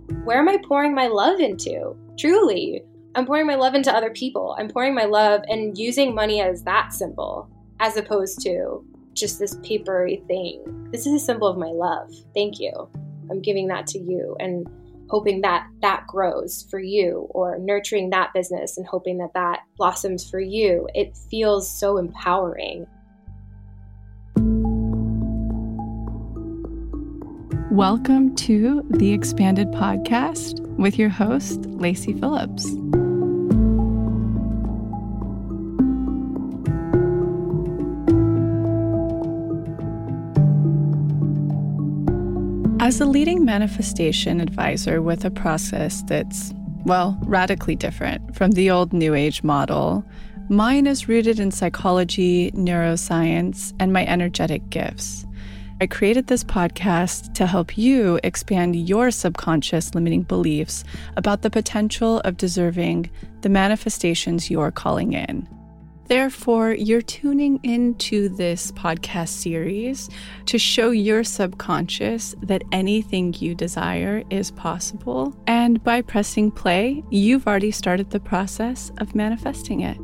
Where am I pouring my love into? Truly, I'm pouring my love into other people. I'm pouring my love and using money as that symbol, as opposed to just this papery thing. This is a symbol of my love. Thank you. I'm giving that to you and hoping that that grows for you, or nurturing that business and hoping that that blossoms for you. It feels so empowering. Welcome to the Expanded Podcast with your host, Lacey Phillips. As a leading manifestation advisor with a process that's, radically different from the old New Age model, mine is rooted in psychology, neuroscience, and my energetic gifts. I created this podcast to help you expand your subconscious limiting beliefs about the potential of deserving the manifestations you're calling in. Therefore, you're tuning into this podcast series to show your subconscious that anything you desire is possible. And by pressing play, you've already started the process of manifesting it.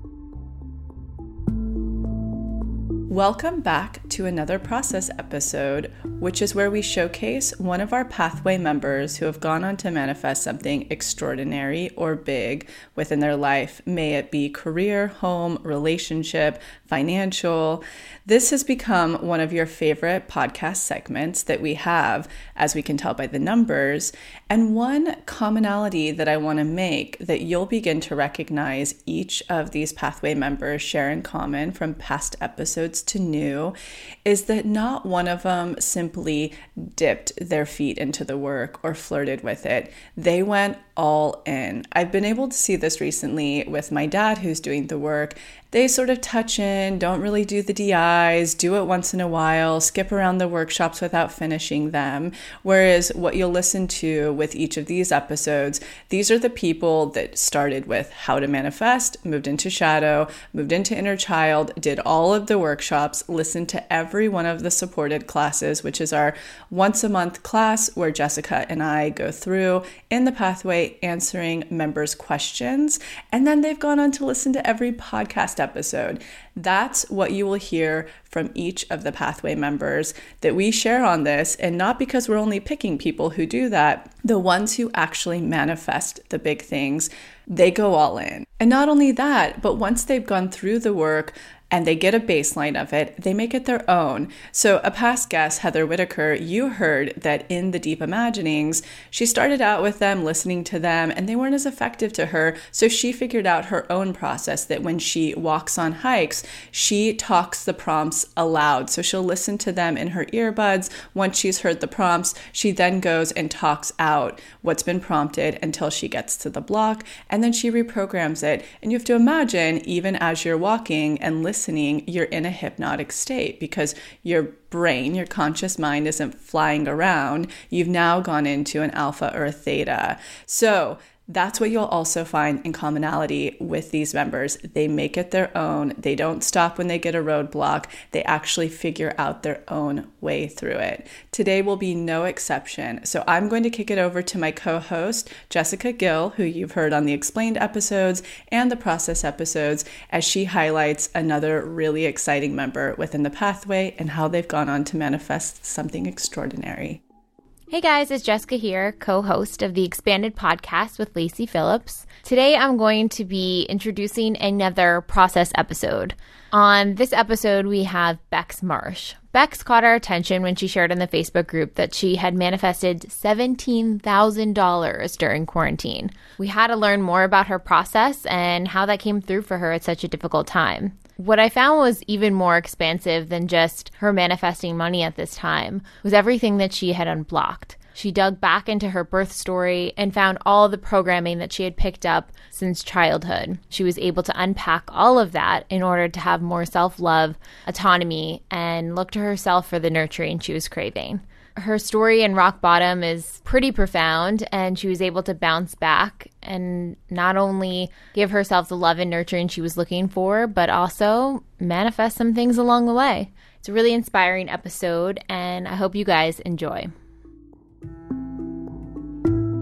Welcome back to another process episode, which is where we showcase one of our pathway members who have gone on to manifest something extraordinary or big within their life, may it be career, home, relationship, financial. This has become one of your favorite podcast segments that we have, as we can tell by the numbers. And one commonality that I want to make that you'll begin to recognize each of these pathway members share in common from past episodes to new is that not one of them simply dipped their feet into the work or flirted with it. They went all in. I've been able to see this recently with my dad who's doing the work. They sort of touch in, don't really do the DIs, do it once in a while, skip around the workshops without finishing them. Whereas what you'll listen to with each of these episodes, these are the people that started with how to manifest, moved into shadow, moved into inner child, did all of the workshops, listened to every one of the supported classes, which is our once a month class where Jessica and I go through in the pathway answering members' questions. And then they've gone on to listen to every podcast episode. That's what you will hear from each of the pathway members that we share on this. And not because we're only picking people who do that, the ones who actually manifest the big things, they go all in. And not only that, but once they've gone through the work, and they get a baseline of it, they make it their own. So a past guest, Heather Whitaker, you heard that in the Deep Imaginings, she started out with them, listening to them, and they weren't as effective to her. So she figured out her own process that when she walks on hikes, she talks the prompts aloud. So she'll listen to them in her earbuds. Once she's heard the prompts, she then goes and talks out what's been prompted until she gets to the block, and then she reprograms it. And you have to imagine, even as you're walking and listening, you're in a hypnotic state because your brain, your conscious mind isn't flying around. You've now gone into an alpha or a theta. So that's what you'll also find in commonality with these members. They make it their own. They don't stop when they get a roadblock. They actually figure out their own way through it. Today will be no exception. So I'm going to kick it over to my co-host, Jessica Gill, who you've heard on the Explained episodes and the Process episodes, as she highlights another really exciting member within the pathway and how they've gone on to manifest something extraordinary. Hey guys, it's Jessica here, co-host of the Expanded Podcast with Lacey Phillips. Today I'm going to be introducing another process episode. On this episode, we have Bex Marsh. Bex caught our attention when she shared in the Facebook group that she had manifested $17,000 during quarantine. We had to learn more about her process and how that came through for her at such a difficult time. What I found was even more expansive than just her manifesting money at this time was everything that she had unblocked. She dug back into her birth story and found all the programming that she had picked up since childhood. She was able to unpack all of that in order to have more self-love, autonomy, and look to herself for the nurturing she was craving. Her story in rock bottom is pretty profound, and she was able to bounce back and not only give herself the love and nurturing she was looking for, but also manifest some things along the way. It's a really inspiring episode, and I hope you guys enjoy.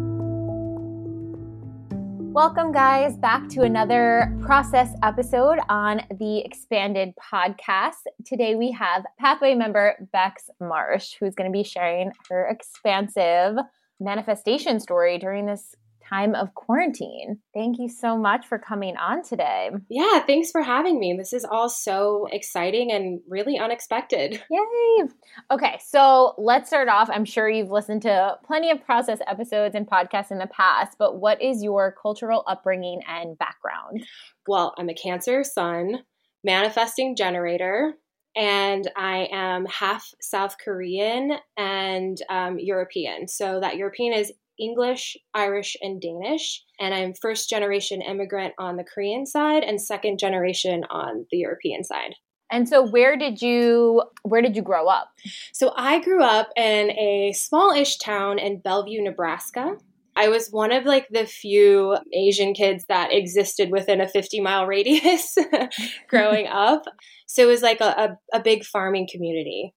Welcome, guys, back to another process episode on the Expanded podcast. Today we have Pathway member Bex Marsh, who's going to be sharing her expansive manifestation story during this time of quarantine. Thank you so much for coming on today. Yeah, thanks for having me. This is all so exciting and really unexpected. Yay! Okay, so let's start off. I'm sure you've listened to plenty of process episodes and podcasts in the past, but what is your cultural upbringing and background? Well, I'm a Cancer sun, manifesting generator, and I am half South Korean and European. So that European is English, Irish, and Danish. And I'm first generation immigrant on the Korean side and second generation on the European side. And so where did you grow up? So I grew up in a small-ish town in Bellevue, Nebraska. I was one of like the few Asian kids that existed within a 50-mile radius growing up. So it was like a big farming community.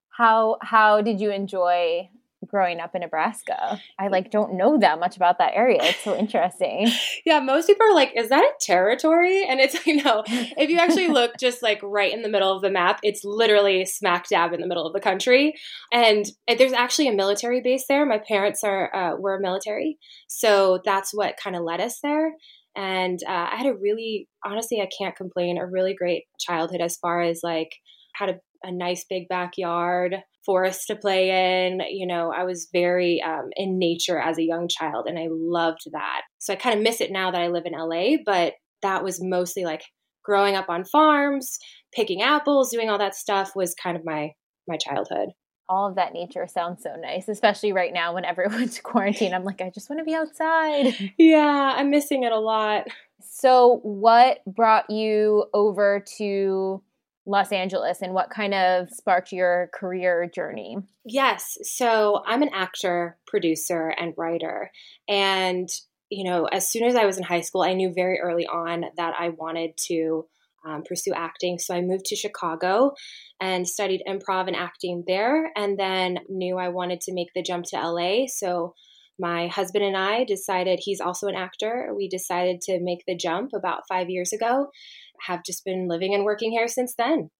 How did you enjoy growing up in Nebraska? I don't know that much about that area. It's so interesting. Yeah, most people are like, is that a territory? And it's no, if you actually look just like right in the middle of the map, it's literally smack dab in the middle of the country. And there's actually a military base there. My parents were military. So that's what kind of led us there. And I had honestly, I can't complain, a really great childhood as far as had a nice big backyard, forest to play in. I was very in nature as a young child, and I loved that. So I kind of miss it now that I live in LA, but that was mostly like growing up on farms, picking apples, doing all that stuff was kind of my childhood. All of that nature sounds so nice, especially right now when everyone's quarantined. I'm like, I just want to be outside. Yeah, I'm missing it a lot. So what brought you over to Los Angeles and what kind of sparked your career journey? Yes. So I'm an actor, producer, and writer. And, as soon as I was in high school, I knew very early on that I wanted to pursue acting. So I moved to Chicago and studied improv and acting there, and then knew I wanted to make the jump to LA. So my husband and I decided, he's also an actor, we decided to make the jump about 5 years ago. Have just been living and working here since then.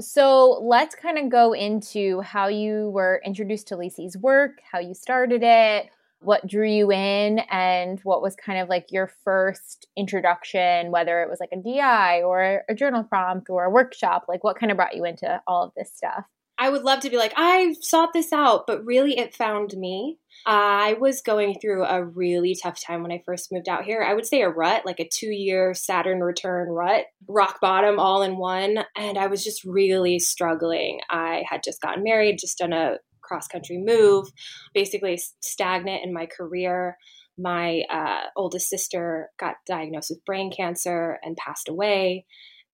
So let's kind of go into how you were introduced to Lacey's work, how you started it, what drew you in, and what was kind of like your first introduction, whether it was like a DI or a journal prompt or a workshop, like what kind of brought you into all of this stuff? I would love to be like, I sought this out, but really it found me. I was going through a really tough time when I first moved out here. I would say a rut, like a 2-year Saturn return rut, rock bottom all in one. And I was just really struggling. I had just gotten married, just done a cross-country move, basically stagnant in my career. My oldest sister got diagnosed with brain cancer and passed away.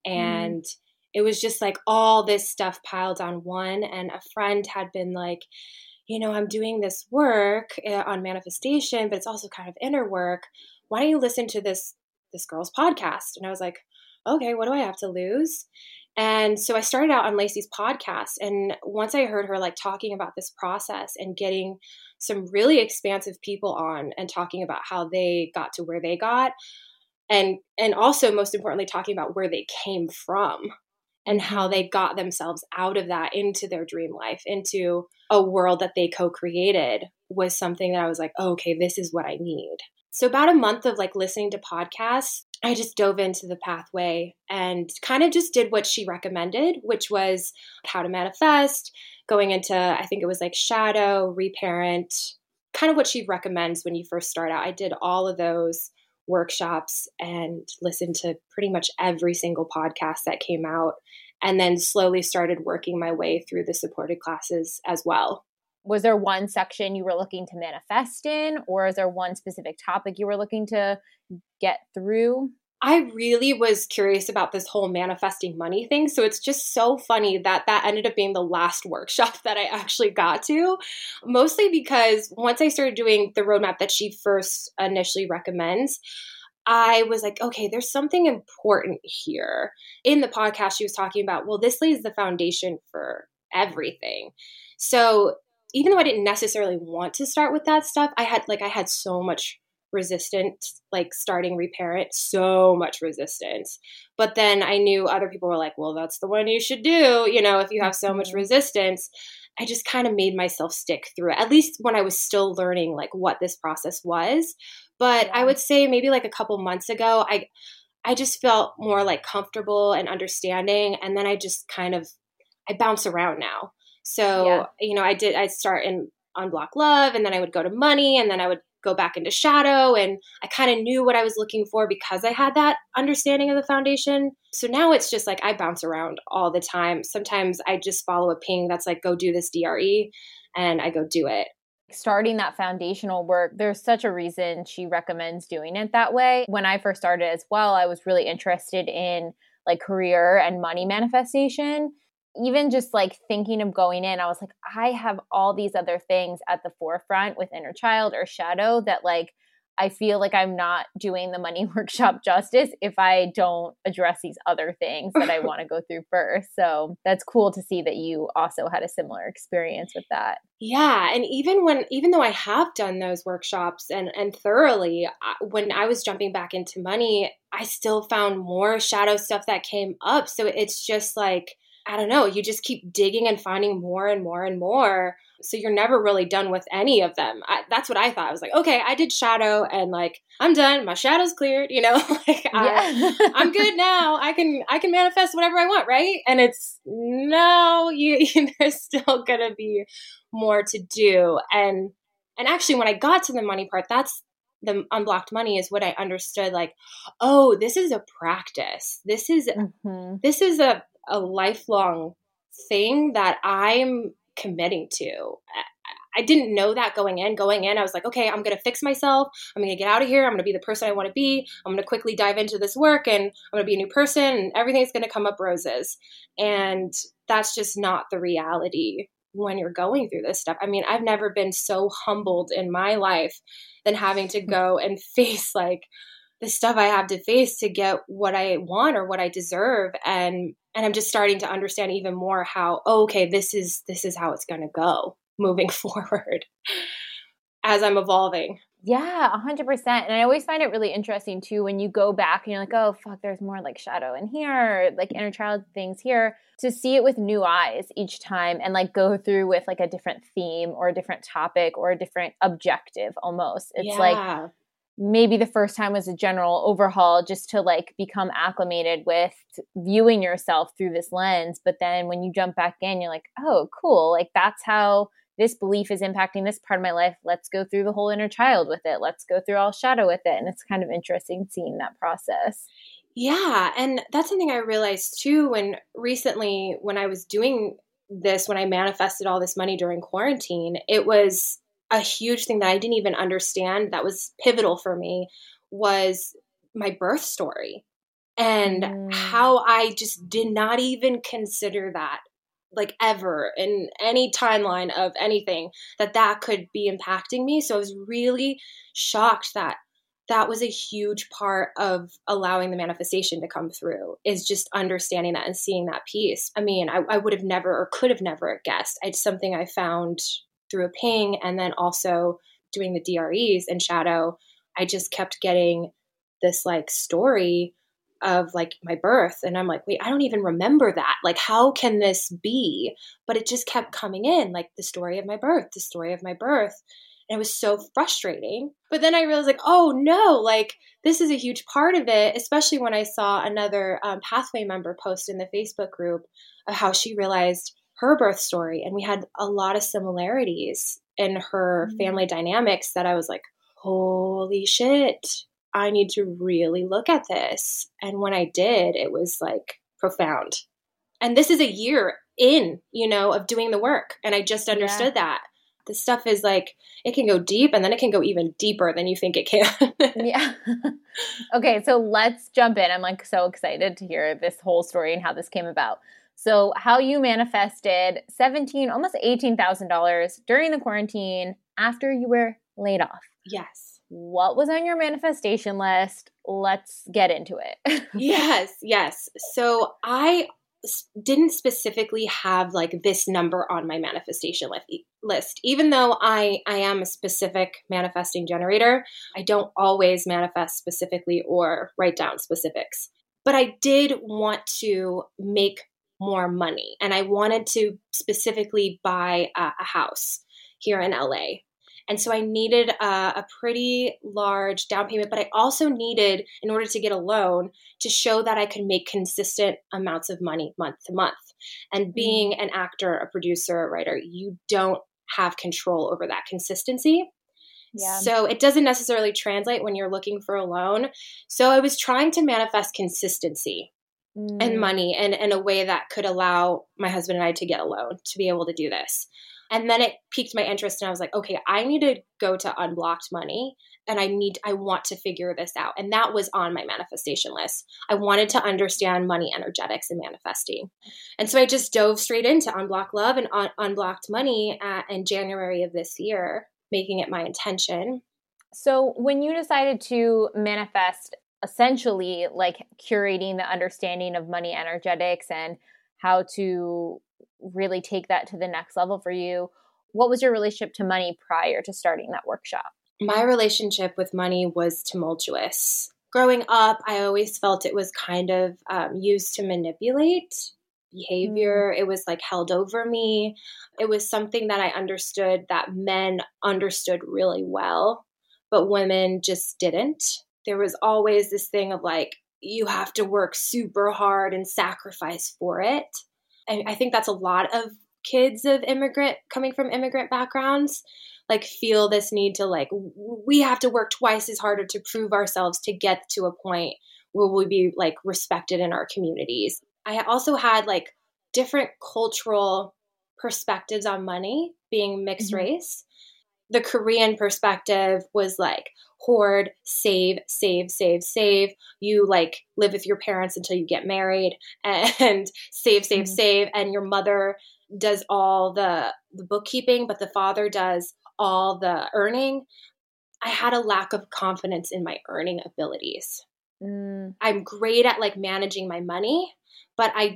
And it was just like all this stuff piled on one. And a friend had been like, I'm doing this work on manifestation, but it's also kind of inner work. Why don't you listen to this girl's podcast? And I was like, okay, what do I have to lose? And so I started out on Lacey's podcast. And once I heard her talking about this process and getting some really expansive people on and talking about how they got to where they got, and also most importantly, talking about where they came from and how they got themselves out of that into their dream life, into a world that they co-created, was something that I was like, oh, okay, this is what I need. So about a month of listening to podcasts, I just dove into the pathway and kind of just did what she recommended, which was how to manifest, going into, I think it was shadow, reparent, kind of what she recommends when you first start out. I did all of those workshops and listened to pretty much every single podcast that came out, and then slowly started working my way through the supported classes as well. Was there one section you were looking to manifest in, or is there one specific topic you were looking to get through? I really was curious about this whole manifesting money thing. So it's just so funny that ended up being the last workshop that I actually got to, mostly because once I started doing the roadmap that she first initially recommends, I was like, okay, there's something important here. In the podcast, she was talking about, well, this lays the foundation for everything. So even though I didn't necessarily want to start with that stuff, I had so much resistance, like starting Reparent, so much resistance. But then I knew other people were like, well, that's the one you should do. You know, if you have so much resistance, I just kind of made myself stick through it, at least when I was still learning like what this process was. But I would say maybe like a couple months ago, I just felt more like comfortable and understanding. And then I just kind of, I bounce around now. So, you know, I'd start in Unblock Love, and then I would go to Money, and then I would go back into Shadow. And I kind of knew what I was looking for because I had that understanding of the foundation. So now it's just like I bounce around all the time. Sometimes I just follow a ping that's like, go do this DRE, and I go do it. Starting that foundational work, there's such a reason she recommends doing it that way. When I first started as well, I was really interested in like career and money manifestation. Even just like thinking of going in, I was like, I have all these other things at the forefront with Inner Child or Shadow that like, I feel like I'm not doing the money workshop justice if I don't address these other things that I want to go through first. So that's cool to see that you also had a similar experience with that. Yeah. And even though I have done those workshops and thoroughly, when I was jumping back into Money, I still found more Shadow stuff that came up. So it's just like, I don't know, you just keep digging and finding more and more and more. So you're never really done with any of them. That's what I thought. I was like, okay, I did Shadow and like, I'm done. My shadow's cleared, you know, like I'm good now. I can manifest whatever I want. Right. And it's no, there's still going to be more to do. And actually when I got to the money part, that's the unblocked money is what I understood. Like, oh, this is a practice. This is a lifelong thing that I'm committing to. I didn't know that going in. I was like, okay, I'm going to fix myself. I'm going to get out of here. I'm going to be the person I want to be. I'm going to quickly dive into this work and I'm going to be a new person and everything's going to come up roses. And that's just not the reality when you're going through this stuff. I mean, I've never been so humbled in my life than having to go and face like the stuff I have to face to get what I want or what I deserve. And I'm just starting to understand even more how, okay, this is how it's going to go moving forward as I'm evolving. Yeah, 100%. And I always find it really interesting too, when you go back and you're like, oh, fuck, there's more like Shadow in here, like Inner Child things here, to see it with new eyes each time and like go through with like a different theme or a different topic or a different objective almost. It's like, maybe the first time was a general overhaul just to like become acclimated with viewing yourself through this lens. But then when you jump back in, you're like, oh, cool. Like that's how this belief is impacting this part of my life. Let's go through the whole Inner Child with it. Let's go through all Shadow with it. And it's kind of interesting seeing that process. Yeah. And that's something I realized too, when I was doing this, when I manifested all this money during quarantine, it was a huge thing that I didn't even understand that was pivotal for me was my birth story and how I just did not even consider that like ever in any timeline of anything that could be impacting me. So I was really shocked that was a huge part of allowing the manifestation to come through, is just understanding that and seeing that piece. I mean, I would have never or could have never guessed. It's something I found through a ping, and then also doing the DREs in Shadow, I just kept getting this like story of like my birth. And I'm like, wait, I don't even remember that. Like, how can this be? But it just kept coming in, like the story of my birth. And it was so frustrating. But then I realized like, oh no, like this is a huge part of it, especially when I saw another Pathway member post in the Facebook group of how she realized her birth story. And we had a lot of similarities in her family dynamics that I was like, holy shit, I need to really look at this. And when I did, it was like profound. And this is a year in, of doing the work. And I just understood that. This stuff is like, it can go deep and then it can go even deeper than you think it can. Yeah. Okay. So let's jump in. I'm like so excited to hear this whole story and how this came about. So how you manifested almost $18,000 during the quarantine after you were laid off. Yes. What was on your manifestation list? Let's get into it. Yes. So I didn't specifically have like this number on my manifestation list. Even though I am a specific manifesting generator, I don't always manifest specifically or write down specifics. But I did want to make more money, and I wanted to specifically buy a house here in LA. And so I needed a pretty large down payment, but I also needed, in order to get a loan, to show that I could make consistent amounts of money month to month. And being an actor, a producer, a writer, you don't have control over that consistency. Yeah. So it doesn't necessarily translate when you're looking for a loan. So I was trying to manifest consistency and money in a way that could allow my husband and I to get a loan to be able to do this. And then it piqued my interest, and I was like, okay, I need to go to Unblocked Money, and I want to figure this out. And that was on my manifestation list. I wanted to understand money energetics and manifesting. And so I just dove straight into Unblocked Love and Unblocked Money in January of this year, making it my intention. So when you decided to manifest, essentially like curating the understanding of money energetics and how to really take that to the next level for you, what was your relationship to money prior to starting that workshop? My relationship with money was tumultuous. Growing up, I always felt it was kind of used to manipulate behavior. It was like held over me. It was something that I understood that men understood really well, but women just didn't. There was always this thing of like, you have to work super hard and sacrifice for it. And I think that's a lot of kids of coming from immigrant backgrounds, like feel this need to like, we have to work twice as harder to prove ourselves to get to a point where we'll be like respected in our communities. I also had like different cultural perspectives on money, being mixed race. The Korean perspective was like hoard, save, save, save, save. You like live with your parents until you get married and save, save, save. And your mother does all the bookkeeping, but the father does all the earning. I had a lack of confidence in my earning abilities. I'm great at like managing my money, but I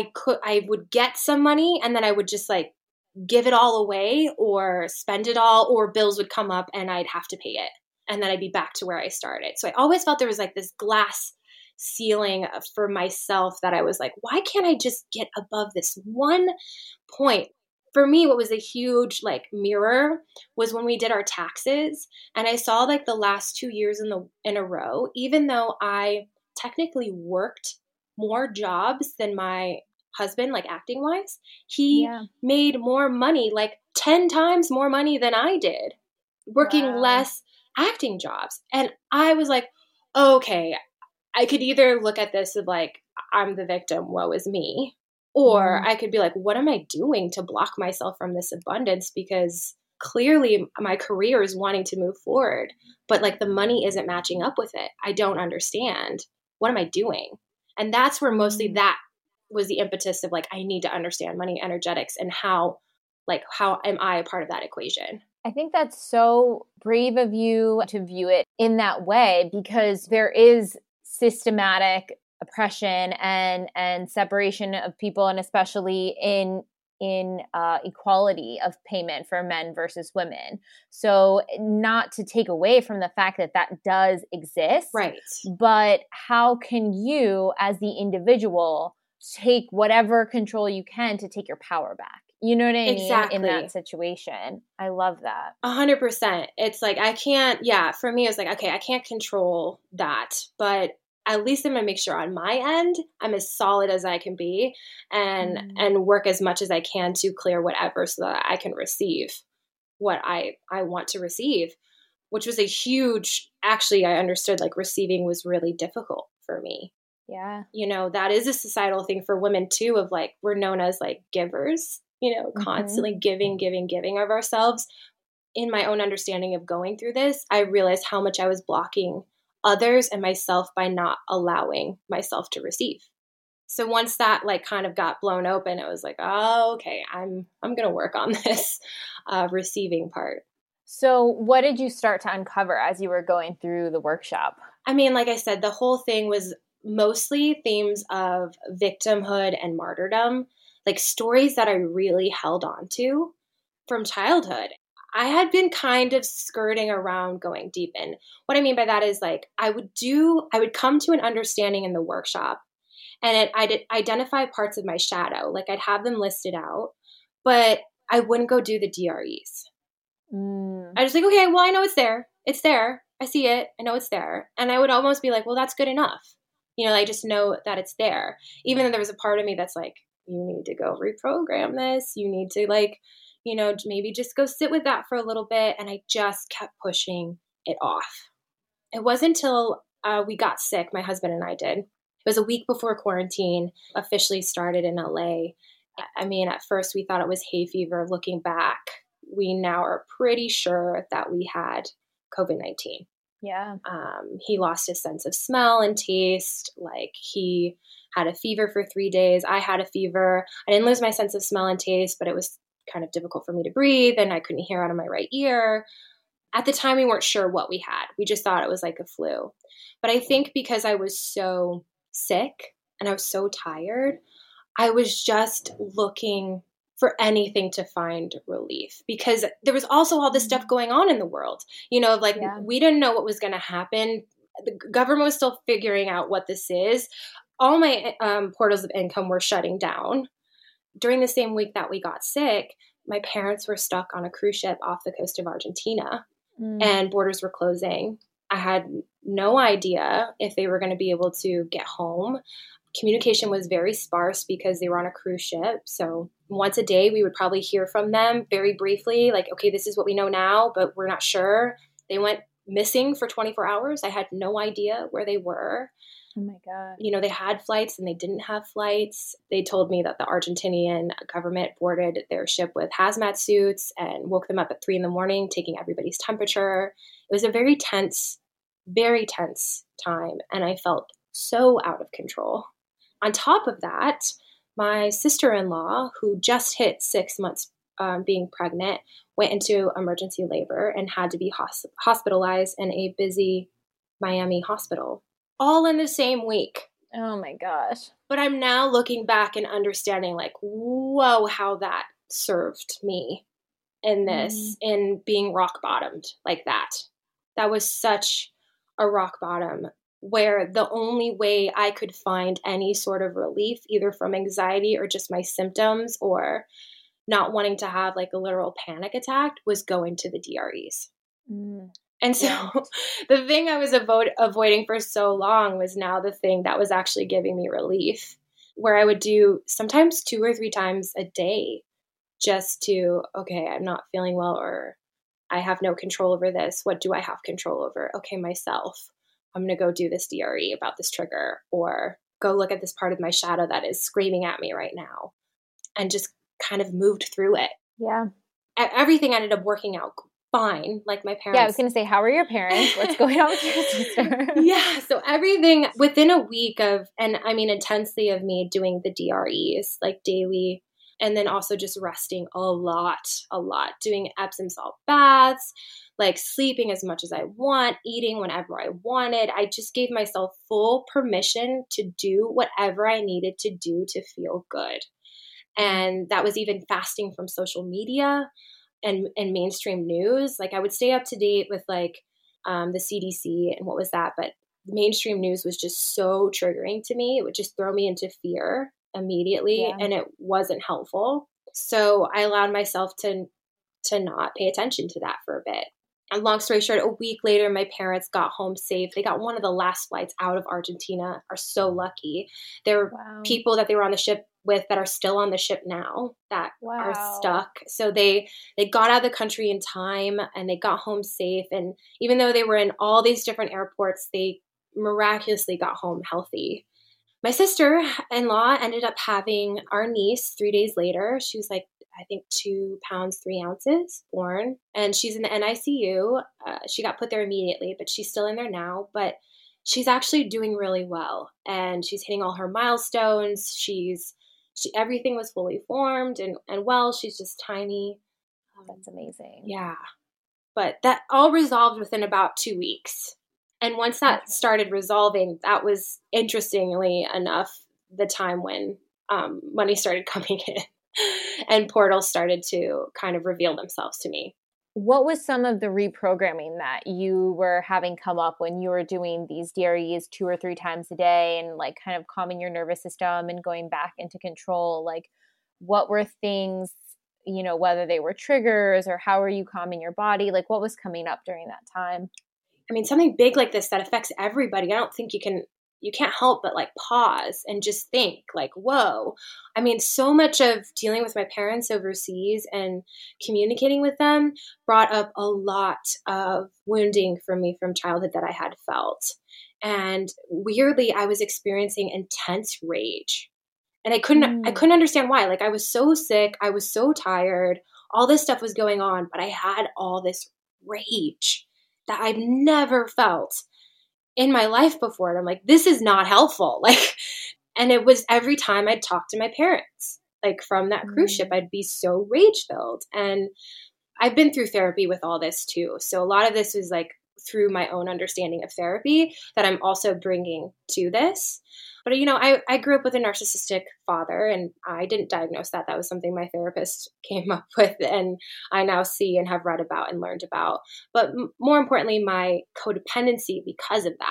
would get some money and then I would just like give it all away or spend it all, or bills would come up and I'd have to pay it. And then I'd be back to where I started. So I always felt there was like this glass ceiling for myself that I was like, why can't I just get above this one point? For me, what was a huge like mirror was when we did our taxes, and I saw like the last 2 years in a row, even though I technically worked more jobs than my husband, like acting wise, he made more money, like 10 times more money than I did, working less acting jobs. And I was like, okay, I could either look at this as like, I'm the victim, woe is me. Or I could be like, what am I doing to block myself from this abundance? Because clearly my career is wanting to move forward, but like the money isn't matching up with it. I don't understand. What am I doing? And that's where mostly that was the impetus of like, I need to understand money energetics and how am I a part of that equation? I think that's so brave of you to view it in that way, because there is systematic oppression and separation of people, and especially in equality of payment for men versus women. So not to take away from the fact that that does exist, right? But how can you as the individual take whatever control you can to take your power back? You know what I mean? Exactly. In that situation. I love that. 100%. It's like, for me, it's like, okay, I can't control that, but at least I'm going to make sure on my end, I'm as solid as I can be and work as much as I can to clear whatever so that I can receive what I want to receive, which was a huge, actually, I understood like receiving was really difficult for me. Yeah. You know, that is a societal thing for women too, of like, we're known as like givers, you know, constantly giving of ourselves. In my own understanding of going through this, I realized how much I was blocking others and myself by not allowing myself to receive. So once that like kind of got blown open, it was like, oh, okay, I'm going to work on this receiving part. So what did you start to uncover as you were going through the workshop? I mean, like I said, the whole thing was mostly themes of victimhood and martyrdom, like stories that I really held on to from childhood. I had been kind of skirting around going deep in. What I mean by that is like I would come to an understanding in the workshop, and I'd identify parts of my shadow. Like I'd have them listed out, but I wouldn't go do the DREs. I was like, okay, well, I know it's there. It's there. I see it. I know it's there. And I would almost be like, well, that's good enough. I just know that it's there. Even though there was a part of me that's like, you need to go reprogram this. You need to maybe just go sit with that for a little bit. And I just kept pushing it off. It wasn't until we got sick, my husband and I did. It was a week before quarantine officially started in LA. I mean, at first we thought it was hay fever. Looking back, we now are pretty sure that we had COVID-19. Yeah. He lost his sense of smell and taste. Like he had a fever for 3 days. I had a fever. I didn't lose my sense of smell and taste, but it was kind of difficult for me to breathe, and I couldn't hear out of my right ear. At the time, we weren't sure what we had. We just thought it was like a flu. But I think because I was so sick and I was so tired, I was just looking for anything to find relief, because there was also all this stuff going on in the world. We didn't know what was going to happen. The government was still figuring out what this is. All my portals of income were shutting down. During the same week that we got sick, my parents were stuck on a cruise ship off the coast of Argentina, and borders were closing. I had no idea if they were going to be able to get home. Communication was very sparse because they were on a cruise ship. So once a day, we would probably hear from them very briefly, like, okay, this is what we know now, but we're not sure. They went missing for 24 hours. I had no idea where they were. Oh my God. They had flights and they didn't have flights. They told me that the Argentinian government boarded their ship with hazmat suits and woke them up at 3 a.m, taking everybody's temperature. It was a very tense time. And I felt so out of control. On top of that, my sister-in-law, who just hit 6 months being pregnant, went into emergency labor and had to be hospitalized in a busy Miami hospital, all in the same week. Oh my gosh. But I'm now looking back and understanding, like, whoa, how that served me in this, in being rock bottomed like that. That was such a rock bottom, where the only way I could find any sort of relief, either from anxiety or just my symptoms or not wanting to have like a literal panic attack, was going to the DREs. And so the thing I was avoiding for so long was now the thing that was actually giving me relief, where I would do sometimes 2 or 3 times a day just to, okay, I'm not feeling well, or I have no control over this. What do I have control over? Okay, myself. I'm going to go do this DRE about this trigger, or go look at this part of my shadow that is screaming at me right now, and just kind of moved through it. Yeah. Everything ended up working out fine. Like my parents. Yeah, I was going to say, how are your parents? What's going on with your sister? Yeah. So everything within a week of, and I mean, intensely of me doing the DREs like daily, and then also just resting a lot, doing Epsom salt baths, like sleeping as much as I want, eating whenever I wanted. I just gave myself full permission to do whatever I needed to do to feel good. And that was even fasting from social media and mainstream news. Like I would stay up to date with like the CDC and what was that, but mainstream news was just so triggering to me. It would just throw me into fear immediately, and it wasn't helpful. So I allowed myself to not pay attention to that for a bit. And long story short, a week later, my parents got home safe. They got one of the last flights out of Argentina. Are so lucky. There were people that they were on the ship with that are still on the ship now that are stuck. So they got out of the country in time and they got home safe. And even though they were in all these different airports, they miraculously got home healthy. My sister-in-law ended up having our niece 3 days later. She was like, I think 2 pounds, 3 ounces born. And she's in the NICU. She got put there immediately, but she's still in there now. But she's actually doing really well. And she's hitting all her milestones. Everything was fully formed and well. She's just tiny. That's amazing. Yeah. But that all resolved within about 2 weeks. And once that started resolving, that was, interestingly enough, the time when money started coming in and portals started to kind of reveal themselves to me. What was some of the reprogramming that you were having come up when you were doing these DREs 2 or 3 times a day and like kind of calming your nervous system and going back into control? Like, what were things, you know, whether they were triggers or how were you calming your body? Like, what was coming up during that time? I mean, something big like this that affects everybody, I don't think you can't help but like pause and just think like, whoa. I mean, so much of dealing with my parents overseas and communicating with them brought up a lot of wounding for me from childhood that I had felt. And weirdly, I was experiencing intense rage. And I couldn't understand why. Like, I was so sick, I was so tired, all this stuff was going on, but I had all this rage that I've never felt in my life before. And I'm like, this is not helpful. Like, and it was every time I'd talk to my parents, like from that cruise ship, I'd be so rage filled. And I've been through therapy with all this too. So a lot of this is like through my own understanding of therapy that I'm also bringing to this. But, you know, I grew up with a narcissistic father, and I didn't diagnose that. That was something my therapist came up with, and I now see and have read about and learned about. But more importantly, my codependency because of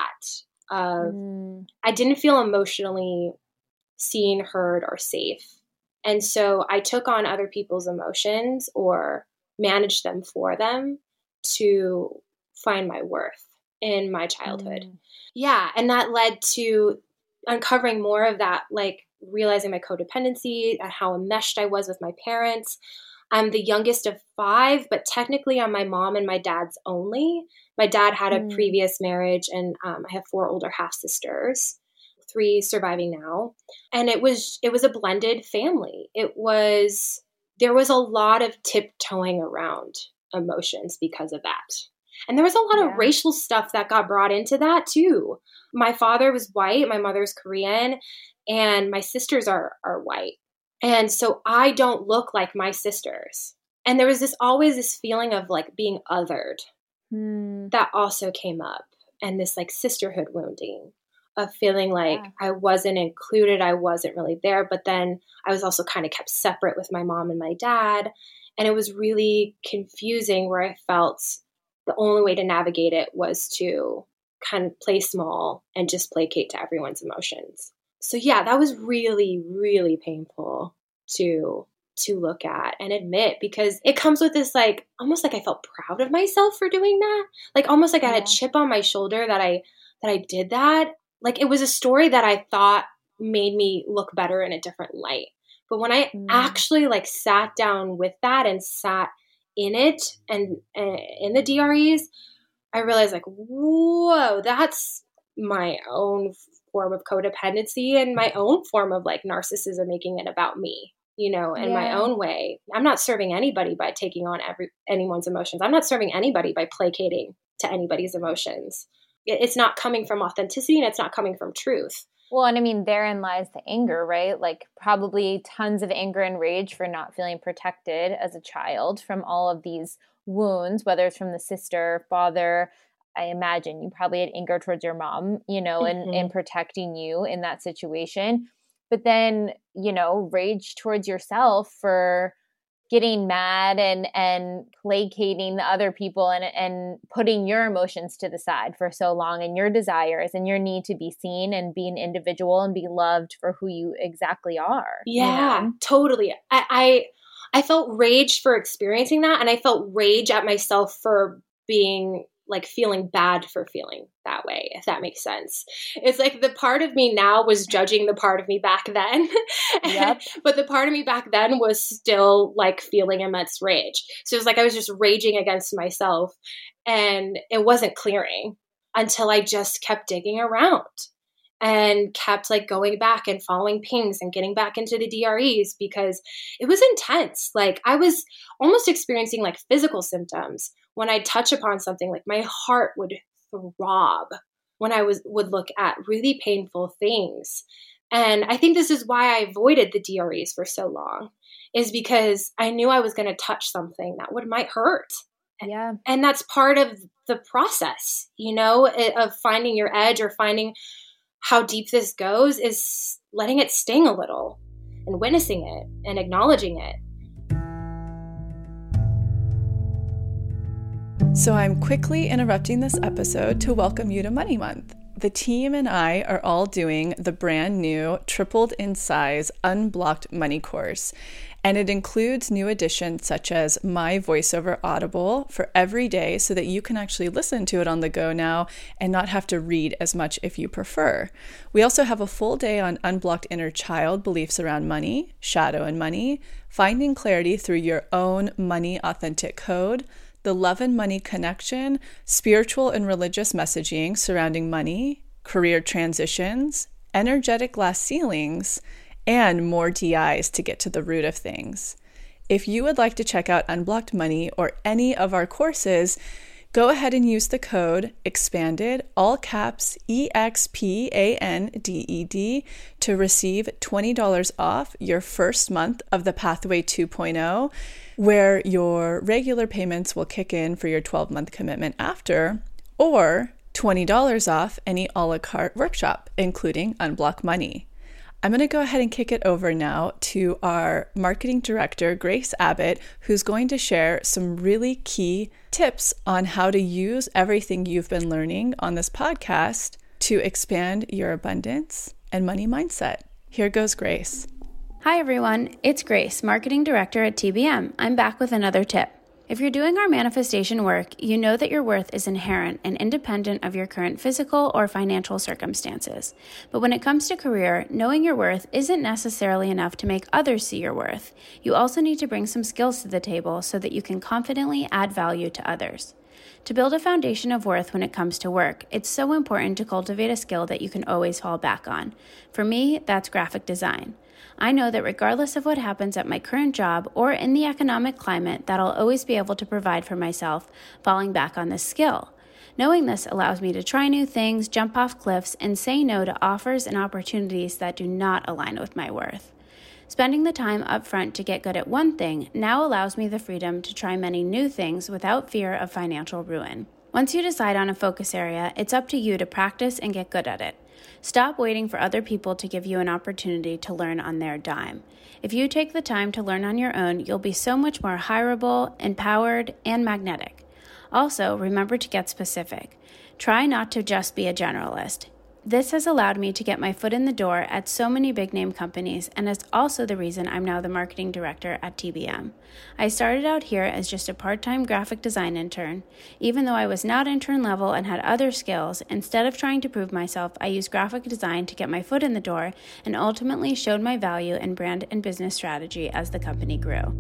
that. I didn't feel emotionally seen, heard, or safe. And so I took on other people's emotions or managed them for them to find my worth in my childhood. Yeah. And that led to uncovering more of that, like realizing my codependency and how enmeshed I was with my parents. I'm the youngest of 5, but technically I'm my mom and my dad's only. My dad had a previous marriage, and I have 4 older half sisters, 3 surviving now. And it was a blended family. There was a lot of tiptoeing around emotions because of that. And there was a lot of racial stuff that got brought into that too. My father was white, my mother's Korean, and my sisters are white. And so I don't look like my sisters. And there was always this feeling of like being othered that also came up. And this like sisterhood wounding of feeling like I wasn't included, I wasn't really there. But then I was also kind of kept separate with my mom and my dad. And it was really confusing, where I felt the only way to navigate it was to kind of play small and just placate to everyone's emotions. So yeah, that was really, really painful to look at and admit, because it comes with this like, almost like I felt proud of myself for doing that. Like almost like I had a chip on my shoulder that I did that. Like it was a story that I thought made me look better in a different light. But when I actually like sat down with that and sat in it and in the DREs, I realized like, whoa, that's my own form of codependency and my own form of like narcissism, making it about me, you know, in my own way. I'm not serving anybody by taking on anyone's emotions. I'm not serving anybody by placating to anybody's emotions. It's not coming from authenticity, and it's not coming from truth. Well, and I mean, therein lies the anger, right? Like probably tons of anger and rage for not feeling protected as a child from all of these wounds, whether it's from the sister, father. I imagine you probably had anger towards your mom, you know, and protecting you in that situation. But then, you know, rage towards yourself for getting mad and placating the other people and putting your emotions to the side for so long, and your desires and your need to be seen and be an individual and be loved for who you exactly are. Yeah, you know? Totally. I felt rage for experiencing that, and I felt rage at myself for being like feeling bad for feeling that way, if that makes sense. It's like the part of me now was judging the part of me back then. But the part of me back then was still like feeling immense rage. So it was like I was just raging against myself, and it wasn't clearing until I just kept digging around and kept like going back and following pings and getting back into the DREs, because it was intense. Like I was almost experiencing like physical symptoms. When I'd touch upon something, like my heart would throb when I would look at really painful things. And I think this is why I avoided the DREs for so long, is because I knew I was going to touch something that might hurt. Yeah. And that's part of the process, of finding your edge or finding how deep this goes, is letting it sting a little and witnessing it and acknowledging it. So I'm quickly interrupting this episode to welcome you to Money Month. The team and I are all doing the brand new tripled in size Unblocked Money course. And it includes new additions such as my voiceover Audible for every day so that you can actually listen to it on the go now and not have to read as much if you prefer. We also have a full day on unblocked inner child beliefs around money, shadow and money, finding clarity through your own money authentic code, the love and money connection, spiritual and religious messaging surrounding money, career transitions, energetic glass ceilings, and more DIs to get to the root of things. If you would like to check out Unblocked Money or any of our courses, go ahead and use the code EXPANDED, all caps EXPANDED, to receive $20 off your first month of the Pathway 2.0, where your regular payments will kick in for your 12-month commitment after, or $20 off any a la carte workshop, including Unblock Money. I'm going to go ahead and kick it over now to our marketing director, Grace Abbott, who's going to share some really key tips on how to use everything you've been learning on this podcast to expand your abundance and money mindset. Here goes Grace. Hi everyone, it's Grace, Marketing Director at TBM. I'm back with another tip. If you're doing our manifestation work, you know that your worth is inherent and independent of your current physical or financial circumstances. But when it comes to career, knowing your worth isn't necessarily enough to make others see your worth. You also need to bring some skills to the table so that you can confidently add value to others. To build a foundation of worth when it comes to work, it's so important to cultivate a skill that you can always fall back on. For me, that's graphic design. I know that regardless of what happens at my current job or in the economic climate, that I'll always be able to provide for myself, falling back on this skill. Knowing this allows me to try new things, jump off cliffs, and say no to offers and opportunities that do not align with my worth. Spending the time up front to get good at one thing now allows me the freedom to try many new things without fear of financial ruin. Once you decide on a focus area, it's up to you to practice and get good at it. Stop waiting for other people to give you an opportunity to learn on their dime. If you take the time to learn on your own, you'll be so much more hireable, empowered, and magnetic. Also, remember to get specific. Try not to just be a generalist. This has allowed me to get my foot in the door at so many big-name companies, and is also the reason I'm now the marketing director at TBM. I started out here as just a part-time graphic design intern. Even though I was not intern level and had other skills, instead of trying to prove myself, I used graphic design to get my foot in the door and ultimately showed my value in brand and business strategy as the company grew.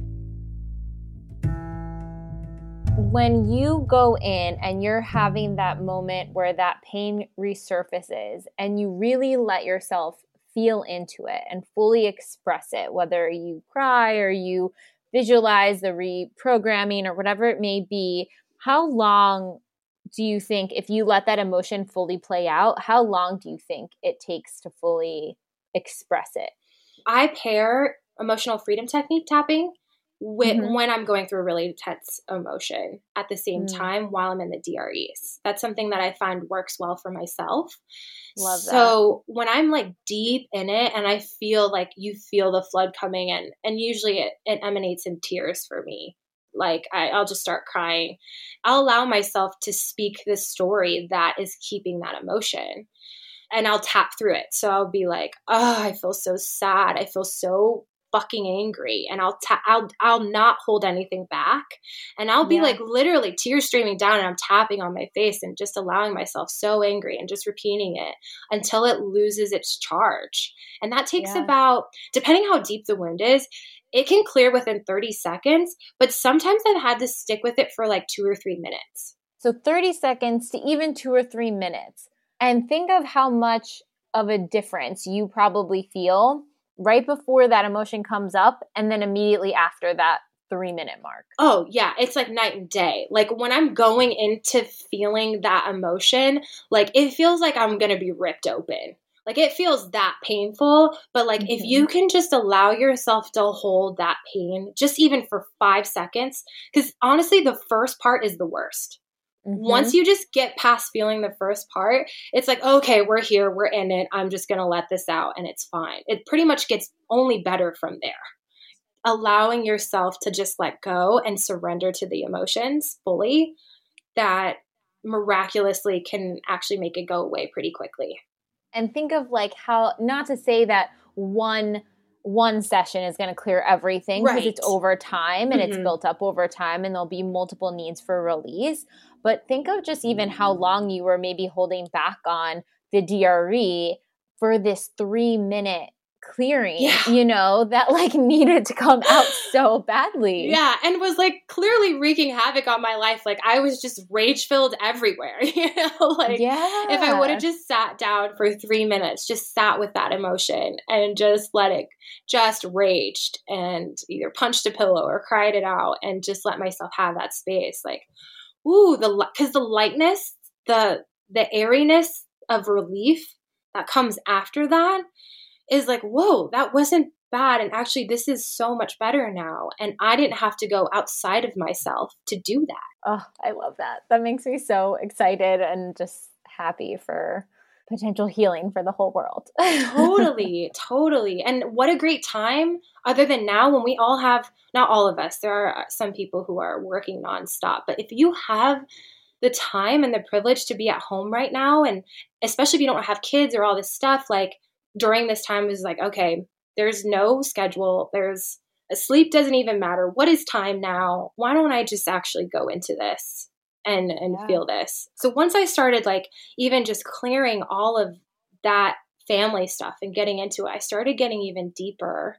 When you go in and you're having that moment where that pain resurfaces and you really let yourself feel into it and fully express it, whether you cry or you visualize the reprogramming or whatever it may be, how long do you think, if you let that emotion fully play out, how long do you think it takes to fully express it? I pair emotional freedom technique tapping with when I'm going through a really intense emotion at the same time while I'm in the DREs. That's something that I find works well for myself. Love that. So when I'm like deep in it and I feel like you feel the flood coming in, and usually it emanates in tears for me. Like I'll just start crying. I'll allow myself to speak this story that is keeping that emotion. And I'll tap through it. So I'll be like, oh, I feel so sad. I feel so fucking angry, and I'll not hold anything back, and I'll be like literally tears streaming down, and I'm tapping on my face and just allowing myself so angry and just repeating it until it loses its charge. And that takes about, depending how deep the wound is, it can clear within 30 seconds, but sometimes I've had to stick with it for like 2 or 3 minutes. So 30 seconds to even 2 or 3 minutes. And think of how much of a difference you probably feel right before that emotion comes up and then immediately after that 3-minute mark. Oh yeah, it's like night and day. Like when I'm going into feeling that emotion, like it feels like I'm going to be ripped open. Like it feels that painful, but like if you can just allow yourself to hold that pain, just even for 5 seconds, because honestly, the first part is the worst. Once you just get past feeling the first part, it's like, okay, we're here, we're in it. I'm just going to let this out and it's fine. It pretty much gets only better from there. Allowing yourself to just let go and surrender to the emotions fully, that miraculously can actually make it go away pretty quickly. And think of like how, not to say that one session is going to clear everything, because it's over time and it's built up over time and there'll be multiple needs for release. But think of just even how long you were maybe holding back on the DRE for this 3-minute clearing, you know, that like needed to come out so badly. Yeah. And was like clearly wreaking havoc on my life. Like I was just rage filled everywhere, you know, like if I would have just sat down for 3 minutes, just sat with that emotion and just let it just raged and either punched a pillow or cried it out and just let myself have that space. Like, ooh, because the lightness, the airiness of relief that comes after that is like, whoa, that wasn't bad. And actually, this is so much better now. And I didn't have to go outside of myself to do that. Oh, I love that. That makes me so excited and just happy for potential healing for the whole world. Totally. And what a great time, other than now when we all have, not all of us, there are some people who are working nonstop. But if you have the time and the privilege to be at home right now, and especially if you don't have kids or all this stuff, like, during this time is like, okay, there's no schedule. There's sleep doesn't even matter. What is time now? Why don't I just actually go into this and feel this? So once I started like even just clearing all of that family stuff and getting into it, I started getting even deeper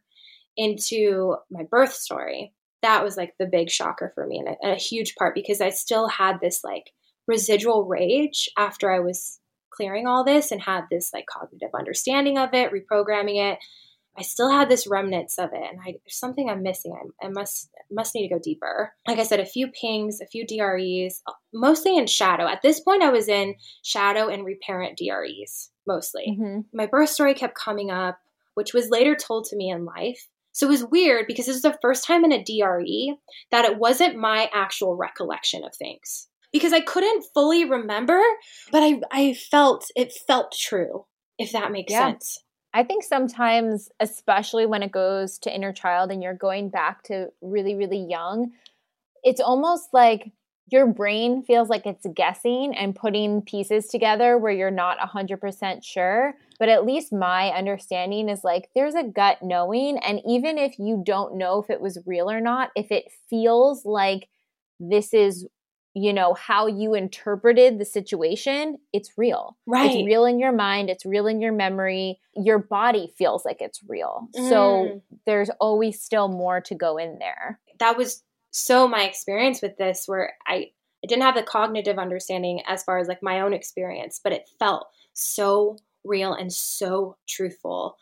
into my birth story. That was like the big shocker for me, and a huge part, because I still had this like residual rage after I was clearing all this and had this like cognitive understanding of it, reprogramming it. I still had this remnants of it, and there's something I'm missing. I must need to go deeper. Like I said, a few pings, a few DREs, mostly in shadow. At this point, I was in shadow and reparent DREs mostly. My birth story kept coming up, which was later told to me in life. So it was weird because this was the first time in a DRE that it wasn't my actual recollection of things. Because I couldn't fully remember, but I felt true, if that makes sense. I think sometimes, especially when it goes to inner child and you're going back to really, really young, it's almost like your brain feels like it's guessing and putting pieces together where you're not 100% sure. But at least my understanding is like there's a gut knowing. And even if you don't know if it was real or not, if it feels like this is, you know, how you interpreted the situation, it's real. It's real in your mind. It's real in your memory. Your body feels like it's real. So there's always still more to go in there. That was so my experience with this, where I didn't have the cognitive understanding as far as like my own experience, but it felt so real and so truthful.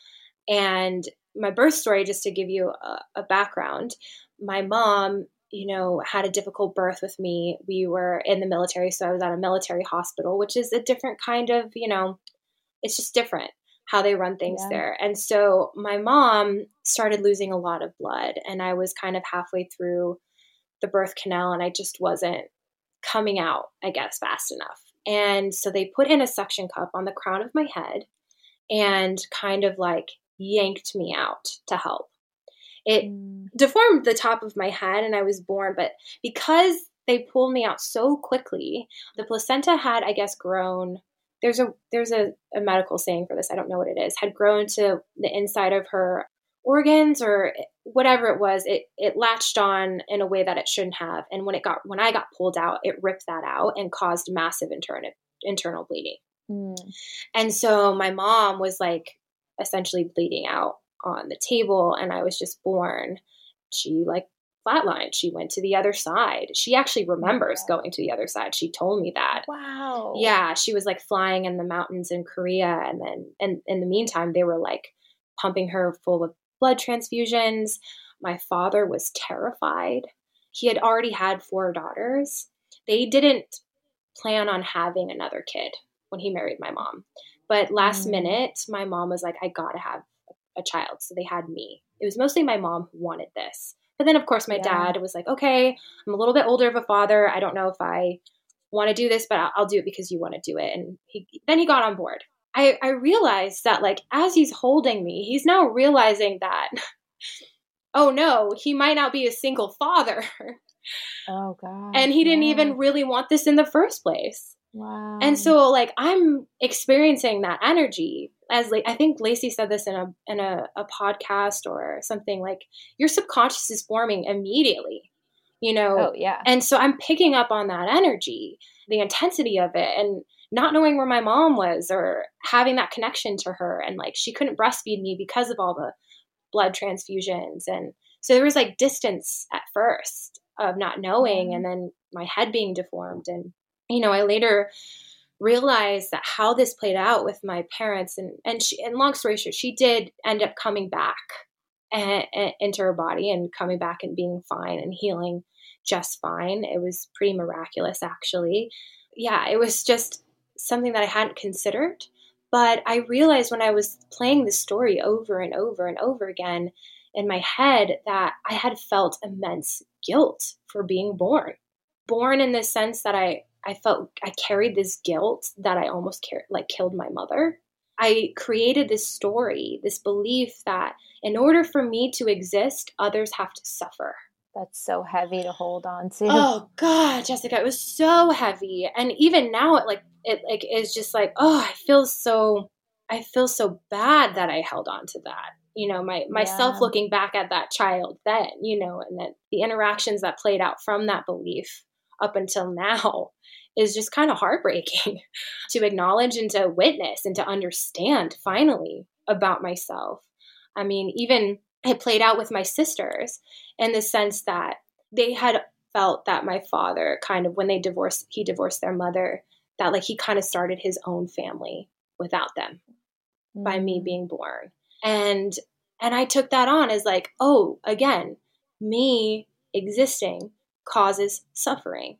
And my birth story, just to give you a background, my mom, you know, had a difficult birth with me. We were in the military, so I was at a military hospital, which is a different kind of, you know, it's just different how they run things there. And so my mom started losing a lot of blood, and I was kind of halfway through the birth canal, and I just wasn't coming out, I guess, fast enough. And so they put in a suction cup on the crown of my head and kind of like yanked me out to help. It deformed the top of my head and I was born, but because they pulled me out so quickly, the placenta had, I guess, grown. There's a medical saying for this, I don't know what it is, had grown to the inside of her organs or whatever it was. It latched on in a way that it shouldn't have. And when I got pulled out, it ripped that out and caused massive internal bleeding. And so my mom was like essentially bleeding out on the table, and I was just born. She like flatlined. She went to the other side. She actually remembers going to the other side. She told me that. Wow. Yeah. She was like flying in the mountains in Korea. And then in the meantime, they were like pumping her full of blood transfusions. My father was terrified. He had already had 4 daughters. They didn't plan on having another kid when he married my mom. But last minute, my mom was like, I got to have a child. So they had me. It was mostly my mom who wanted this. But then, of course, my dad was like, okay, I'm a little bit older of a father. I don't know if I want to do this, but I'll do it because you want to do it. And then he got on board. I realized that, like, as he's holding me, he's now realizing that, oh no, he might not be a single father. Oh God. And he didn't even really want this in the first place. Wow. And so, like, I'm experiencing that energy. As I think Lacey said this in a podcast or something, like, your subconscious is forming immediately, you know? Oh yeah. And so I'm picking up on that energy, the intensity of it, and not knowing where my mom was or having that connection to her. And, like, she couldn't breastfeed me because of all the blood transfusions. And so there was, like, distance at first of not knowing, and then my head being deformed. And, you know, I later realized that how this played out with my parents, and long story short, she did end up coming back into her body and coming back and being fine and healing just fine. It was pretty miraculous, actually. Yeah, it was just something that I hadn't considered. But I realized when I was playing the story over and over and over again in my head that I had felt immense guilt for being born. Born in the sense that I felt I carried this guilt that I almost killed my mother. I created this story, this belief that in order for me to exist, others have to suffer. That's so heavy to hold on to. Oh God, Jessica, it was so heavy. And even now it is just like, oh, I feel so bad that I held on to that. You know, myself looking back at that child then, you know, and then the interactions that played out from that belief up until now is just kind of heartbreaking to acknowledge and to witness and to understand finally about myself. I mean, even it played out with my sisters in the sense that they had felt that my father kind of, when he divorced their mother, that, like, he kind of started his own family without them by me being born. And I took that on as like, oh, again, me existing causes suffering.